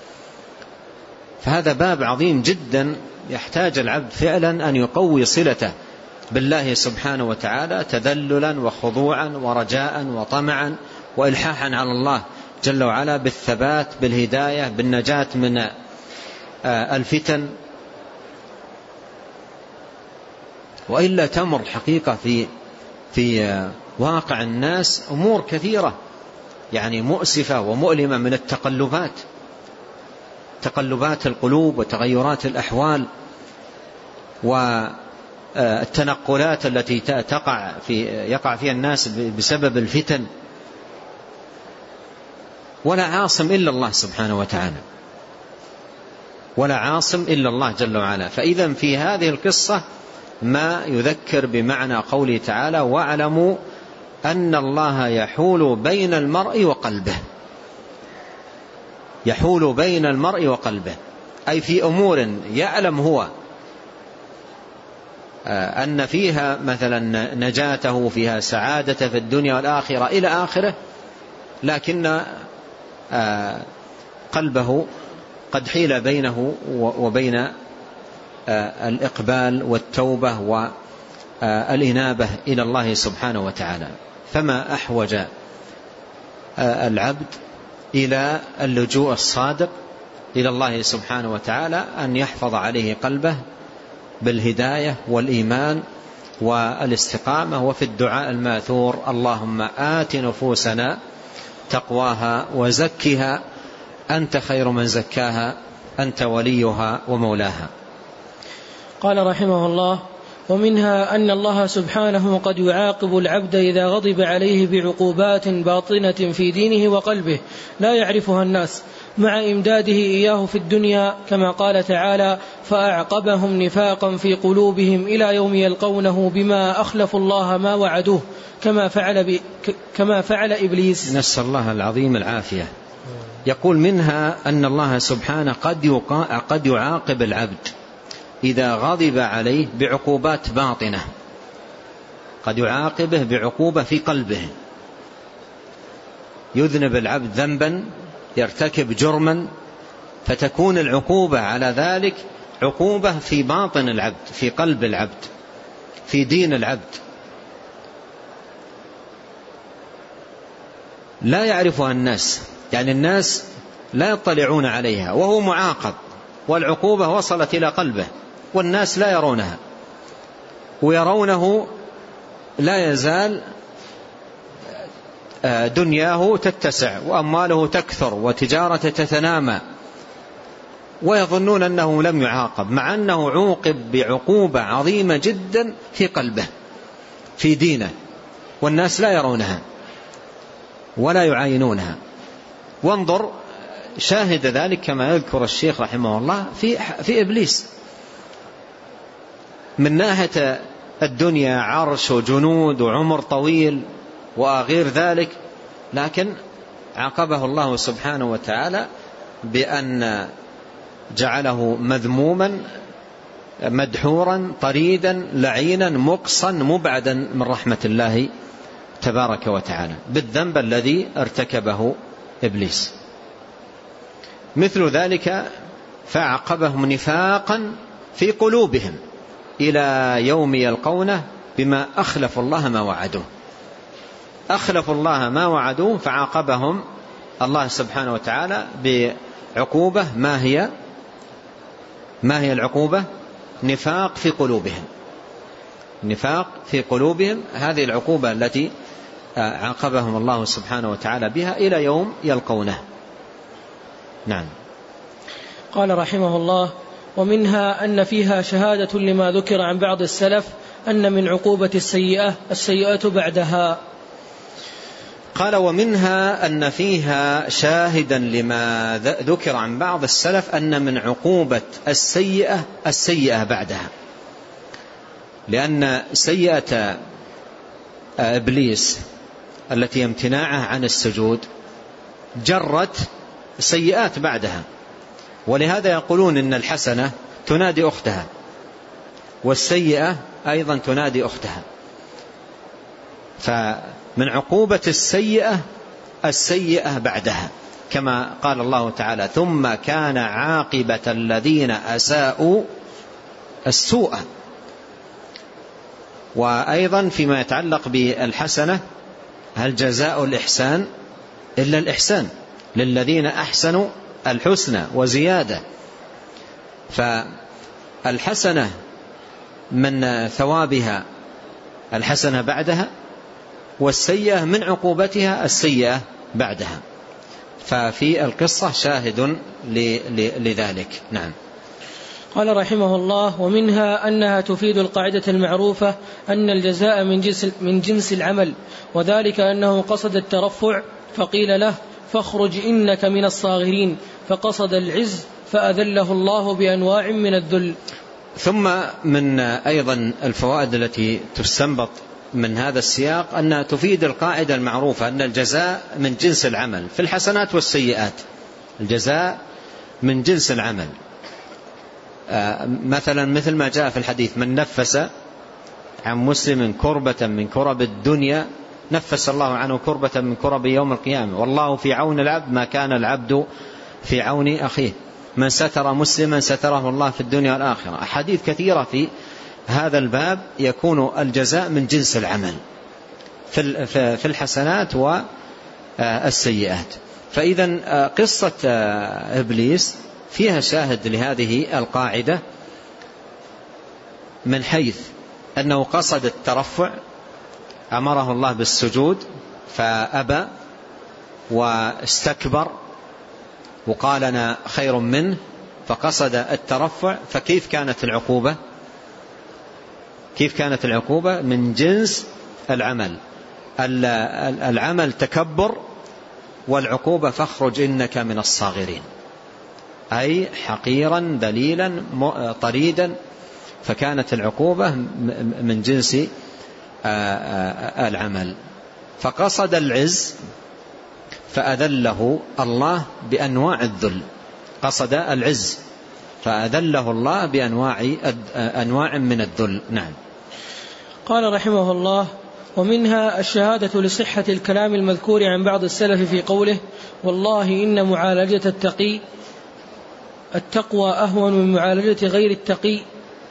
فهذا باب عظيم جدا يحتاج العبد فعلا أن يقوي صلته بالله سبحانه وتعالى تذللا وخضوعا ورجاء وطمعا وإلحاحا على الله جل وعلا بالثبات بالهداية بالنجاة من الفتن. وإلا تمر حقيقة في في واقع الناس أمور كثيرة يعني مؤسفة ومؤلمة من التقلبات، تقلبات القلوب وتغيرات الأحوال والتنقلات التي تقع في يقع فيها الناس بسبب الفتن، ولا عاصم إلا الله سبحانه وتعالى، ولا عاصم إلا الله جل وعلا. فإذا في هذه القصة ما يذكر بمعنى قوله تعالى: واعلموا أن الله يحول بين المرء وقلبه. يحول بين المرء وقلبه أي في أمور يعلم هو أن فيها مثلا نجاته فيها سعادته في الدنيا والآخرة إلى آخره، لكن قلبه قد حيل بينه وبين الإقبال والتوبة والإنابة إلى الله سبحانه وتعالى. فما أحوج العبد إلى اللجوء الصادق إلى الله سبحانه وتعالى أن يحفظ عليه قلبه بالهداية والإيمان والاستقامة، وفي الدعاء الماثور: اللهم آت نفوسنا تقواها وزكها أنت خير من زكاها أنت وليها ومولاها. قال رحمه الله: ومنها أن الله سبحانه قد يعاقب العبد إذا غضب عليه بعقوبات باطنة في دينه وقلبه لا يعرفها الناس، مع إمداده إياه في الدنيا، كما قال تعالى: فأعقبهم نفاقا في قلوبهم إلى يوم يلقونه بما أخلفوا الله ما وعدوه، كما فعل, ب... كما فعل إبليس. نسأل الله العظيم العافية. يقول: منها أن الله سبحانه قد, يقا... قد يعاقب العبد إذا غضب عليه بعقوبات باطنة، قد يعاقبه بعقوبة في قلبه، يذنب العبد ذنبا، يرتكب جرما، فتكون العقوبة على ذلك عقوبة في باطن العبد، في قلب العبد، في دين العبد، لا يعرفها الناس، يعني الناس لا يطلعون عليها، وهو معاقب والعقوبة وصلت إلى قلبه والناس لا يرونها، ويرونه لا يزال دنياه تتسع وأمواله تكثر وتجارته تتنامى، ويظنون أنه لم يعاقب، مع أنه عوقب بعقوبة عظيمة جدا في قلبه، في دينه، والناس لا يرونها ولا يعاينونها. وانظر شاهد ذلك كما يذكر الشيخ رحمه الله في, في إبليس، من ناحية الدنيا عرش وجنود وعمر طويل وغير ذلك، لكن عاقبه الله سبحانه وتعالى بأن جعله مذموما مدحورا طريدا لعينا مقصا مبعدا من رحمة الله تبارك وتعالى بالذنب الذي ارتكبه إبليس. مثل ذلك فعقبهم نفاقا في قلوبهم إلى يوم يلقونه بما أخلفوا الله ما وعدوه، أخلفوا الله ما وعدوه فعاقبهم الله سبحانه وتعالى بعقوبة. ما هي ما هي العقوبة؟ نفاق في قلوبهم، نفاق في قلوبهم، هذه العقوبة التي عاقبهم الله سبحانه وتعالى بها إلى يوم يلقونه. نعم. قال رحمه الله: ومنها أن فيها شهادة لما ذكر عن بعض السلف أن من عقوبة السيئة السيئة بعدها. قال: ومنها أن فيها شاهدا لما ذكر عن بعض السلف أن من عقوبة السيئة السيئة بعدها، لأن سيئة إبليس التي امتناعه عن السجود جرت سيئات بعدها، ولهذا يقولون إن الحسنة تنادي أختها والسيئة أيضا تنادي أختها، فمن عقوبة السيئة السيئة بعدها، كما قال الله تعالى: ثم كان عاقبة الذين أساءوا السوء. وأيضا فيما يتعلق بالحسنة: هل جزاء الإحسان إلا الإحسان، للذين أحسنوا الحسنى وزيادة. فالحسنة من ثوابها الحسنة بعدها، والسيئة من عقوبتها السيئة بعدها، ففي القصة شاهد لذلك. نعم. قال رحمه الله: ومنها أنها تفيد القاعدة المعروفة أن الجزاء من جنس, من جنس العمل، وذلك أنه قصد الترفع فقيل له: فاخرج إنك من الصاغرين، فقصد العز فأذله الله بأنواع من الذل. ثم من أيضا الفوائد التي تستنبط من هذا السياق أنها تفيد القاعدة المعروفة أن الجزاء من جنس العمل في الحسنات والسيئات، الجزاء من جنس العمل. مثلا مثل ما جاء في الحديث: من نفس عن مسلم كربة من كرب الدنيا نفس الله عنه كربة من كرب يوم القيامة، والله في عون العبد ما كان العبد في عون أخيه، من ستر مسلما ستره الله في الدنيا والآخرة. أحاديث كثيرة في هذا الباب يكون الجزاء من جنس العمل في الحسنات والسيئات. فإذا قصة إبليس فيها شاهد لهذه القاعدة، من حيث أنه قصد الترفع، أمره الله بالسجود فأبى واستكبر وقال أنا خير منه، فقصد الترفع. فكيف كانت العقوبة؟ كيف كانت العقوبة؟ من جنس العمل، العمل تكبر، والعقوبة فاخرج إنك من الصاغرين، أي حقيرا ذليلا طريدا. فكانت العقوبة من جنس العمل. فقصد العز فأذله الله بأنواع الذل، قصد العز فأذله الله بأنواع أنواع من الذل. نعم. قال رحمه الله: ومنها الشهادة لصحة الكلام المذكور عن بعض السلف في قوله: والله إن معالجة التقي التقوى أهون من معالجة غير التقي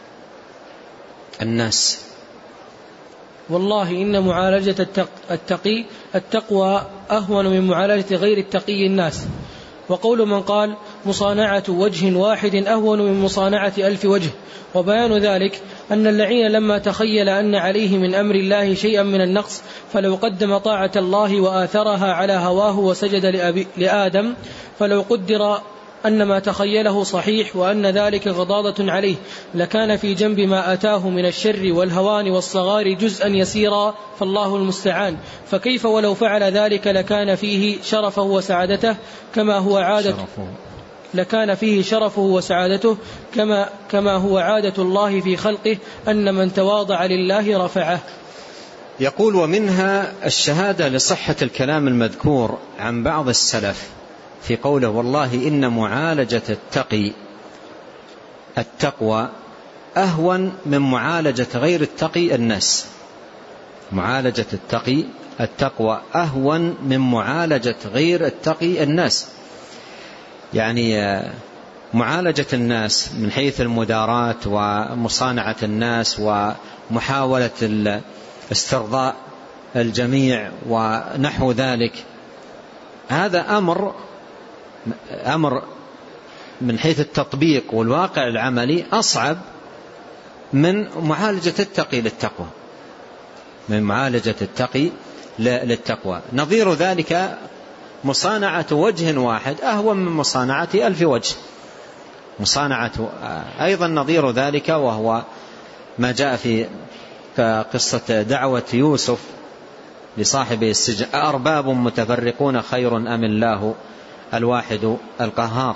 الناس. والله إن معالجة التقي التقوى أهون من معالجة غير التقي الناس. وقول من قال: مصانعة وجه واحد أهون من مصانعة ألف وجه. وبيان ذلك أن اللعين لما تخيل أن عليه من أمر الله شيئا من النقص فلو قدم طاعة الله وآثرها على هواه وسجد لآدم فلو قدر أن ما تخيله صحيح وأن ذلك غضاضة عليه لكان في جنب ما أتاه من الشر والهوان والصغار جزءا يسيرا، فالله المستعان. فكيف ولو فعل ذلك لكان فيه شرفه وسعادته كما هو عادة لكان فيه شرفه وسعادته كما, كما هو عادة الله في خلقه أن من تواضع لله رفعه. يقول: ومنها الشهادة لصحة الكلام المذكور عن بعض السلف في قوله: والله إن معالجة التقي التقوى أهون من معالجة غير التقي الناس. معالجة التقي التقوى أهون من معالجة غير التقي الناس، يعني معالجة الناس من حيث المداراة ومصانعة الناس ومحاولة استرضاء الجميع ونحو ذلك، هذا أمر أمر من حيث التطبيق والواقع العملي أصعب من معالجة التقي للتقوى من معالجة التقي للتقوى. نظير ذلك مصانعة وجه واحد أهون من مصانعة ألف وجه. مصانعة أيضا نظير ذلك وهو ما جاء في قصة دعوة يوسف لصاحب السجن: أأرباب متفرقون خير أم الله الواحد القهار.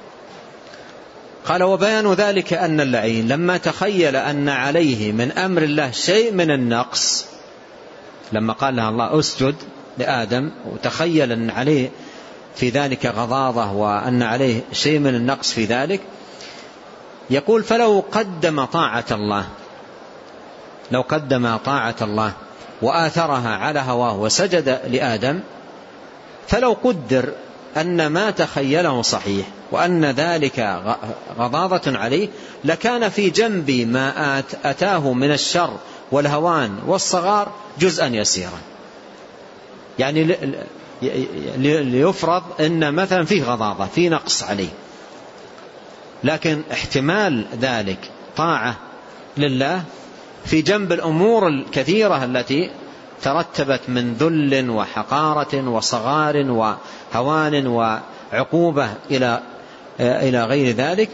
قال: وبيان ذلك أن اللعين لما تخيل أن عليه من أمر الله شيء من النقص، لما قال لها الله أسجد لآدم وتخيل أن عليه في ذلك غضاضة وأن عليه شيء من النقص في ذلك، يقول: فلو قدم طاعة الله لو قدم طاعة الله وآثرها على هواه وسجد لآدم، فلو قدر أن ما تخيله صحيح وأن ذلك غضاضة عليه لكان في جنب ما أتاه من الشر والهوان والصغار جزءا يسيرا. يعني ليفرض أن مثلا فيه غضاضة فيه نقص عليه، لكن احتمال ذلك طاعة لله في جنب الأمور الكثيرة التي ترتبت من ذل وحقارة وصغار وهوان وعقوبة إلى إلى غير ذلك،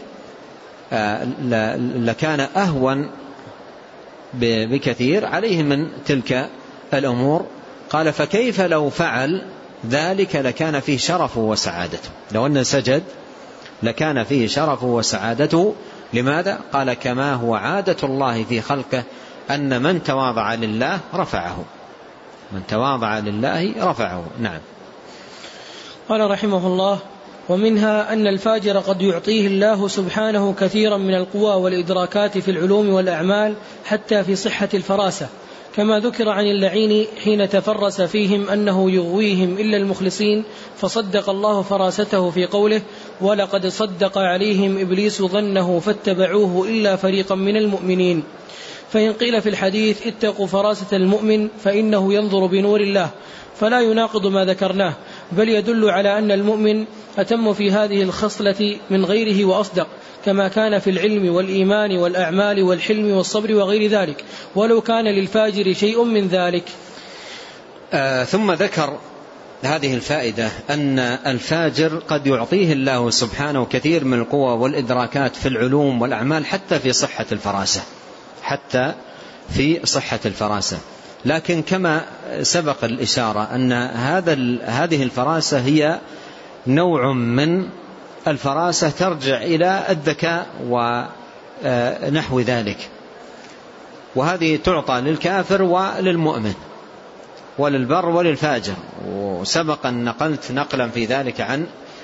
لكان أهون بكثير عليه من تلك الأمور. قال: فكيف لو فعل ذلك لكان فيه شرفه وسعادته. لو أن سجد لكان فيه شرفه وسعادته. لماذا؟ قال: كما هو عادة الله في خلقه أن من تواضع لله رفعه من تواضع لله رفعه. نعم. قال رحمه الله: ومنها أن الفاجر قد يعطيه الله سبحانه كثيرا من القوى والإدراكات في العلوم والأعمال حتى في صحة الفراسة، كما ذكر عن اللعين حين تفرس فيهم أنه يغويهم إلا المخلصين، فصدق الله فراسته في قوله: ولقد صدق عليهم إبليس ظنه فاتبعوه إلا فريقا من المؤمنين. فإن قيل في الحديث: اتقوا فراسة المؤمن فإنه ينظر بنور الله، فلا يناقض ما ذكرناه، بل يدل على أن المؤمن أتم في هذه الخصلة من غيره وأصدق، كما كان في العلم والإيمان والأعمال والحلم والصبر وغير ذلك، ولو كان للفاجر شيء من ذلك. آه ثم ذكر هذه الفائدة أن الفاجر قد يعطيه الله سبحانه كثير من القوى والإدراكات في العلوم والأعمال حتى في صحة الفراسة حتى في صحة الفراسة لكن كما سبق الإشارة أن هذا هذه الفراسة هي نوع من الفراسة ترجع إلى الذكاء ونحو ذلك، وهذه تعطى للكافر وللمؤمن وللبر وللفاجر. وسبق أن نقلت نقلا في ذلك عن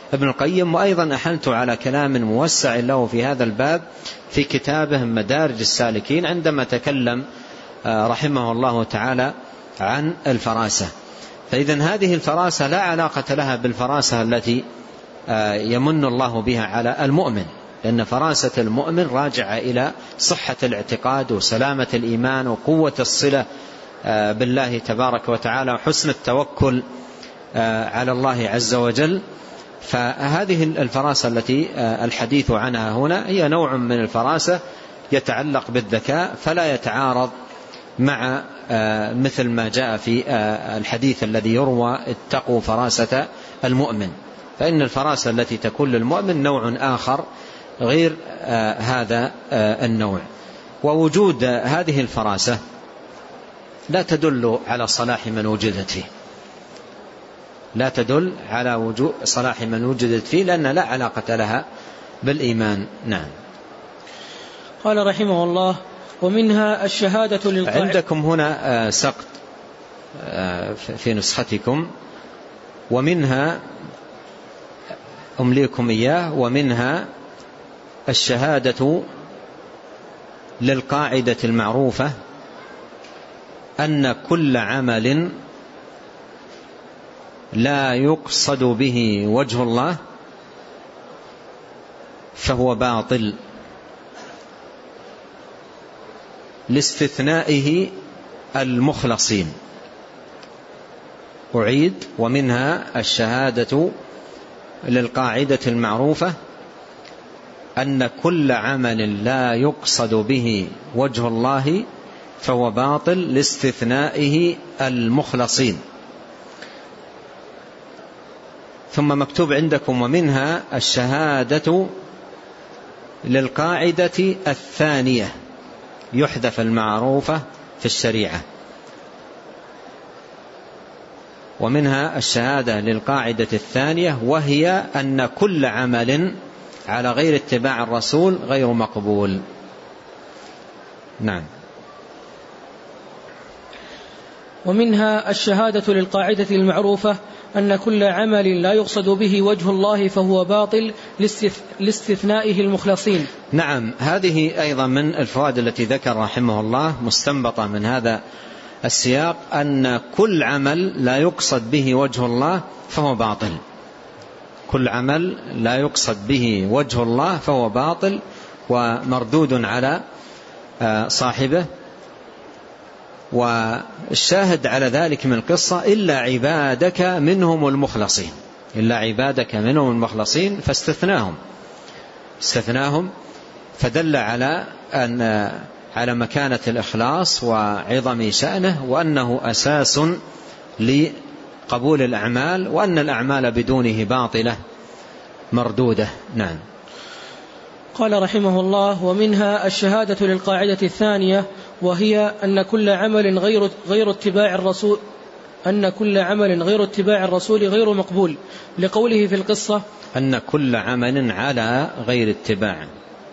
ابن القيم. وأيضا أحلت على كلام موسع له في هذا الباب في كتابه مدارج السالكين عندما تكلم رحمه الله تعالى عن الفراسة. فإذن هذه الفراسة لا علاقة لها بالفراسة التي يمن الله بها على المؤمن، لأن فراسة المؤمن راجعة إلى صحة الاعتقاد وسلامة الإيمان وقوة الصلة بالله تبارك وتعالى وحسن التوكل على الله عز وجل. فهذه الفراسة التي الحديث عنها هنا هي نوع من الفراسة يتعلق بالذكاء، فلا يتعارض مع مثل ما جاء في الحديث الذي يروى اتقوا فراسة المؤمن. فإن الفراسة التي تكون للمؤمن نوع آخر غير هذا النوع. ووجود هذه الفراسة لا تدل على صلاح من وجدت فيه، لا تدل على وجود صلاح من وجدت فيه، لأن لا علاقة لها بالإيمان. نعم. قال رحمه الله: ومنها الشهادة للقاعدة. عندكم هنا سقط في نسختكم، ومنها أمليكم إياه، ومنها الشهادة للقاعدة المعروفة أن كل عمل لا يقصد به وجه الله فهو باطل لاستثنائه المخلصين. أعيد: ومنها الشهادة للقاعدة المعروفة أن كل عمل لا يقصد به وجه الله فهو باطل لاستثنائه المخلصين. ثم مكتوب عندكم: ومنها الشهادة للقاعدة الثانية، يحذف المعروفة في الشريعة. ومنها الشهادة للقاعدة الثانية، وهي أن كل عمل على غير اتباع الرسول غير مقبول. نعم. ومنها الشهادة للقاعدة المعروفة أن كل عمل لا يقصد به وجه الله فهو باطل لاستثنائه المخلصين. نعم، هذه أيضا من الفوائد التي ذكر رحمه الله مستنبطة من هذا السياق، أن كل عمل لا يقصد به وجه الله فهو باطل. كل عمل لا يقصد به وجه الله فهو باطل ومردود على صاحبه. والشاهد على ذلك من القصة: إلا عبادك منهم المخلصين، إلا عبادك منهم المخلصين، فاستثناهم استثناهم فدل على أن على مكانة الإخلاص وعظم شأنه، وأنه أساس لقبول الأعمال، وأن الأعمال بدونه باطلة مردودة. نعم. قال رحمه الله: ومنها الشهادة للقاعدة الثانية، وهي أن كل عمل غير غير اتباع الرسول أن كل عمل غير اتباع الرسول غير مقبول، لقوله في القصة: أن كل عمل على غير اتباع.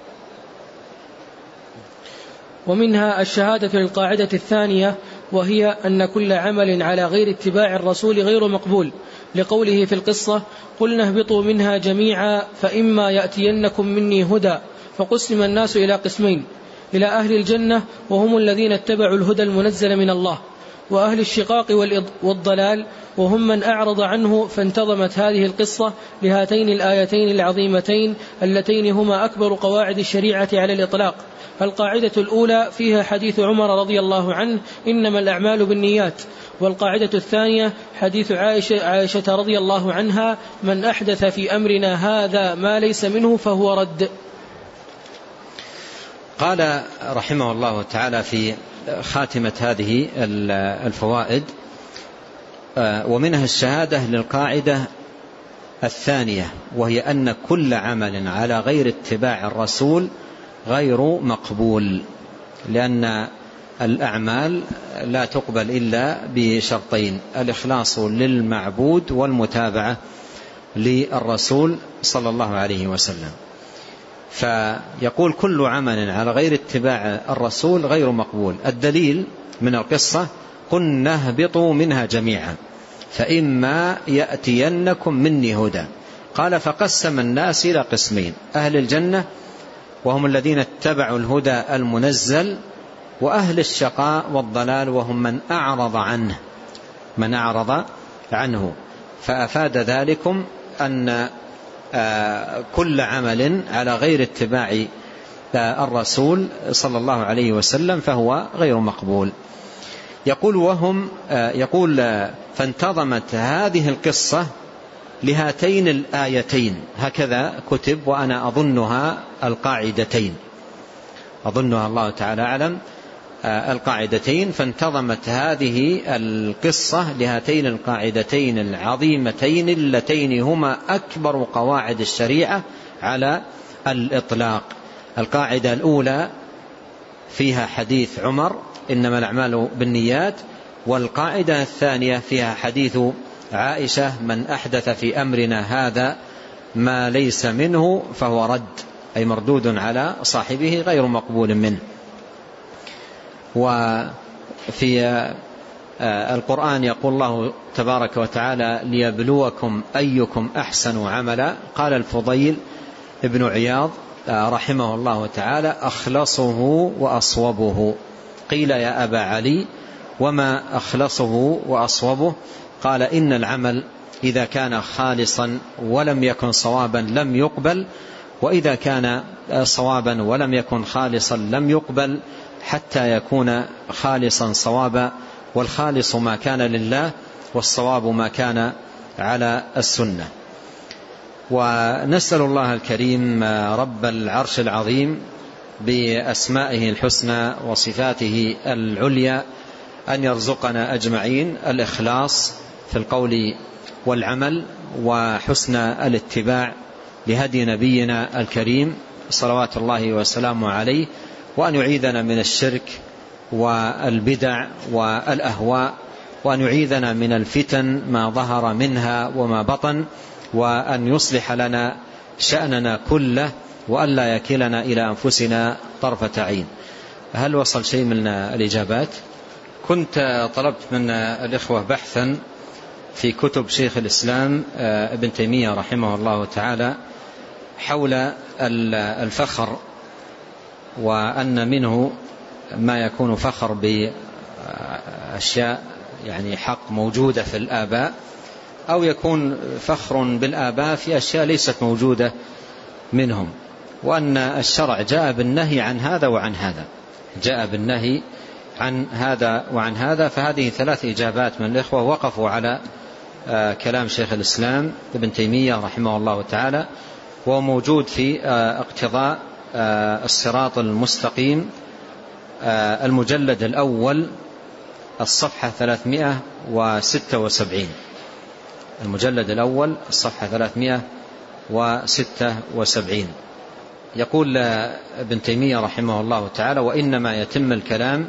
ومنها الشهادة للقاعدة الثانية، وهي أن كل عمل على غير اتباع الرسول غير مقبول، لقوله في القصة: قلنا اهبطوا منها جميعا فإما يأتينكم مني هدى. فقسم الناس إلى قسمين: إلى أهل الجنة وهم الذين اتبعوا الهدى المنزل من الله، وأهل الشقاق والضلال وهم من أعرض عنه. فانتظمت هذه القصة لهاتين الآيتين العظيمتين اللتين هما أكبر قواعد الشريعة على الإطلاق. القاعدة الأولى فيها حديث عمر رضي الله عنه: إنما الأعمال بالنيات. والقاعدة الثانية حديث عائشة, عائشة رضي الله عنها: من أحدث في أمرنا هذا ما ليس منه فهو رد. قال رحمه الله تعالى في خاتمة هذه الفوائد: ومنها الشهادة للقاعدة الثانية، وهي أن كل عمل على غير اتباع الرسول غير مقبول، لأن الأعمال لا تقبل إلا بشرطين: الإخلاص للمعبود والمتابعة للرسول صلى الله عليه وسلم. فيقول: كل عمل على غير اتباع الرسول غير مقبول. الدليل من القصة: قلنا اهبطوا منها جميعا فإما يأتينكم مني هدى. قال فقسم الناس إلى قسمين: أهل الجنة وهم الذين اتبعوا الهدى المنزل، وأهل الشقاء والضلال وهم من أعرض عنه من أعرض عنه. فأفاد ذلكم أن كل عمل على غير اتباع الرسول صلى الله عليه وسلم فهو غير مقبول. يقول وهم يقول فانتظمت هذه القصة لهاتين الآيتين، هكذا كتب، وأنا أظنها القاعدتين، أظنها الله تعالى أعلم القاعدتين. فانتظمت هذه القصة لهاتين القاعدتين العظيمتين اللتين هما أكبر قواعد الشريعة على الإطلاق. القاعدة الأولى فيها حديث عمر إنما الأعمال بالنيات، والقاعدة الثانية فيها حديث عائشة من أحدث في أمرنا هذا ما ليس منه فهو رد، أي مردود على صاحبه غير مقبول منه. وفي القرآن يقول الله تبارك وتعالى ليبلوكم أيكم أحسن عملا. قال الفضيل ابن عياض رحمه الله تعالى أخلصه وأصوبه. قيل يا أبا علي وما أخلصه وأصوبه؟ قال إن العمل إذا كان خالصا ولم يكن صوابا لم يقبل، وإذا كان صوابا ولم يكن خالصا لم يقبل، حتى يكون خالصا صوابا. والخالص ما كان لله، والصواب ما كان على السنة. ونسأل الله الكريم رب العرش العظيم بأسمائه الحسنى وصفاته العليا أن يرزقنا أجمعين الإخلاص في القول والعمل، وحسن الاتباع لهدي نبينا الكريم صلوات الله وسلامه عليه، وأن يعيذنا من الشرك والبدع والأهواء، وأن يعيذنا من الفتن ما ظهر منها وما بطن، وأن يصلح لنا شأننا كله، وأن لا يكلنا إلى أنفسنا طرفة عين. هل وصل شيء من الإجابات؟ كنت طلبت من الإخوة بحثا في كتب شيخ الإسلام ابن تيمية رحمه الله تعالى حول الفخر، وأن منه ما يكون فخر بأشياء يعني حق موجودة في الآباء، أو يكون فخر بالآباء في أشياء ليست موجودة منهم، وأن الشرع جاء بالنهي عن هذا وعن هذا، جاء بالنهي عن هذا وعن هذا. فهذه ثلاث إجابات من الإخوة وقفوا على كلام شيخ الإسلام ابن تيمية رحمه الله تعالى، وموجود في اقتضاء الصراط المستقيم المجلد الأول الصفحة ثلاثمائة وستة وسبعين، المجلد الأول الصفحة ثلاثمائة وستة وسبعين. يقول ابن تيمية رحمه الله تعالى وإنما يتم الكلام،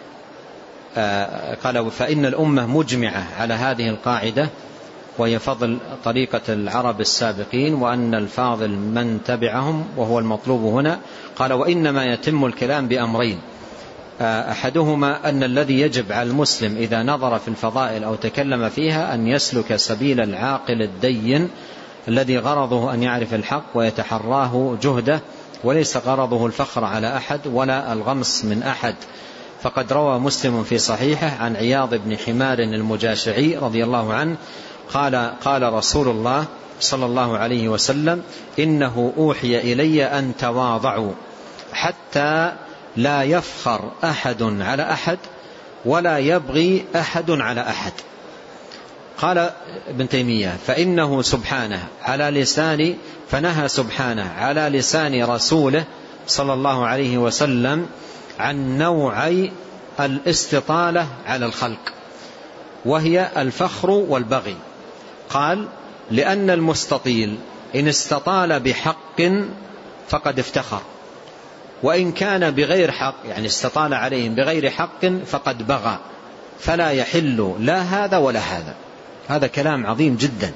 قال فإن الأمة مجمعة على هذه القاعدة، وهي فضل طريقة العرب السابقين، وأن الفاضل من تبعهم وهو المطلوب هنا. قال وإنما يتم الكلام بأمرين: أحدهما أن الذي يجب على المسلم إذا نظر في الفضائل أو تكلم فيها أن يسلك سبيل العاقل الدين الذي غرضه أن يعرف الحق ويتحراه جهده، وليس غرضه الفخر على أحد ولا الغمس من أحد. فقد روى مسلم في صحيحه عن عياض بن حمار المجاشعي رضي الله عنه قال قال رسول الله صلى الله عليه وسلم: إنه أوحي إلي أن تواضعوا حتى لا يفخر أحد على أحد ولا يبغي أحد على أحد. قال ابن تيمية: فإنه سبحانه على لسان فنهى سبحانه على لسان رسوله صلى الله عليه وسلم عن نوعي الاستطالة على الخلق، وهي الفخر والبغي. قال: لأن المستطيل إن استطال بحق فقد افتخر، وإن كان بغير حق يعني استطال عليهم بغير حق فقد بغى، فلا يحل لا هذا ولا هذا. هذا كلام عظيم جدا.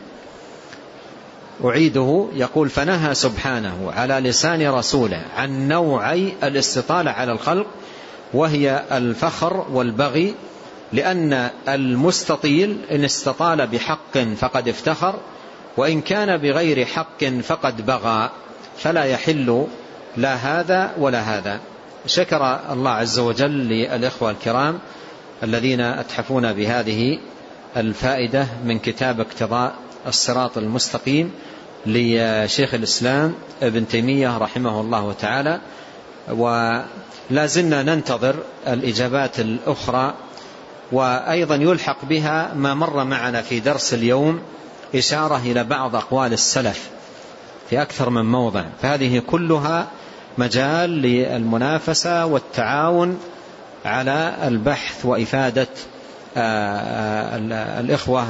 أعيده، يقول: فنهى سبحانه على لسان رسوله عن نوعي الاستطالة على الخلق، وهي الفخر والبغي، لأن المستطيل إن استطال بحق فقد افتخر، وإن كان بغير حق فقد بغى، فلا يحل لا هذا ولا هذا. شكر الله عز وجل للإخوة الكرام الذين أتحفون بهذه الفائدة من كتاب اقتضاء الصراط المستقيم لشيخ الإسلام ابن تيمية رحمه الله تعالى، ولا زلنا ننتظر الإجابات الأخرى، وأيضا يلحق بها ما مر معنا في درس اليوم إشارة إلى بعض أقوال السلف في أكثر من موضع، فهذه كلها مجال للمنافسة والتعاون على البحث وإفادة الإخوة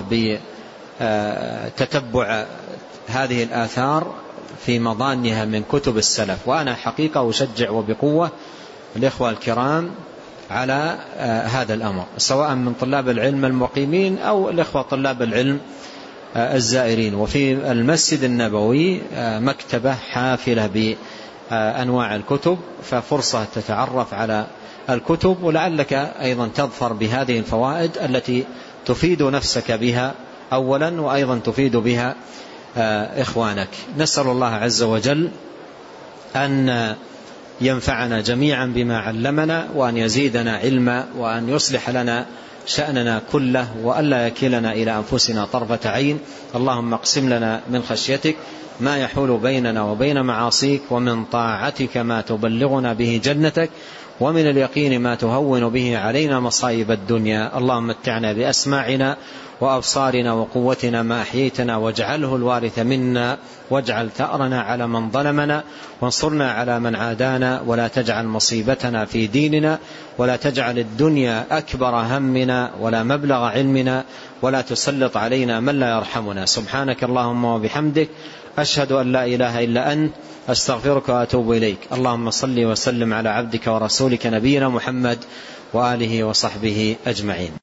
بتتبع هذه الآثار في مضانها من كتب السلف. وأنا حقيقة أشجع وبقوة الإخوة الكرام على هذا الأمر، سواء من طلاب العلم المقيمين أو الإخوة طلاب العلم الزائرين. وفي المسجد النبوي مكتبة حافلة بأنواع الكتب، ففرصة تتعرف على الكتب، ولعلك أيضا تظفر بهذه الفوائد التي تفيد نفسك بها أولا، وأيضا تفيد بها إخوانك. نسأل الله عز وجل أن ينفعنا جميعا بما علمنا، وأن يزيدنا علما، وأن يصلح لنا شأننا كله، وألا يكلنا إلى أنفسنا طرفة عين. اللهم اقسم لنا من خشيتك ما يحول بيننا وبين معاصيك، ومن طاعتك ما تبلغنا به جنتك، ومن اليقين ما تهون به علينا مصائب الدنيا. اللهم متعنا بأسماعنا وأبصارنا وقوتنا ما أحييتنا، واجعله الوارث منا، واجعل ثأرنا على من ظلمنا، وانصرنا على من عادانا، ولا تجعل مصيبتنا في ديننا، ولا تجعل الدنيا أكبر همنا ولا مبلغ علمنا، ولا تسلط علينا من لا يرحمنا. سبحانك اللهم وبحمدك، أشهد أن لا إله إلا أنت، أستغفرك وأتوب إليك. اللهم صل وسلم على عبدك ورسولك نبينا محمد وآله وصحبه أجمعين.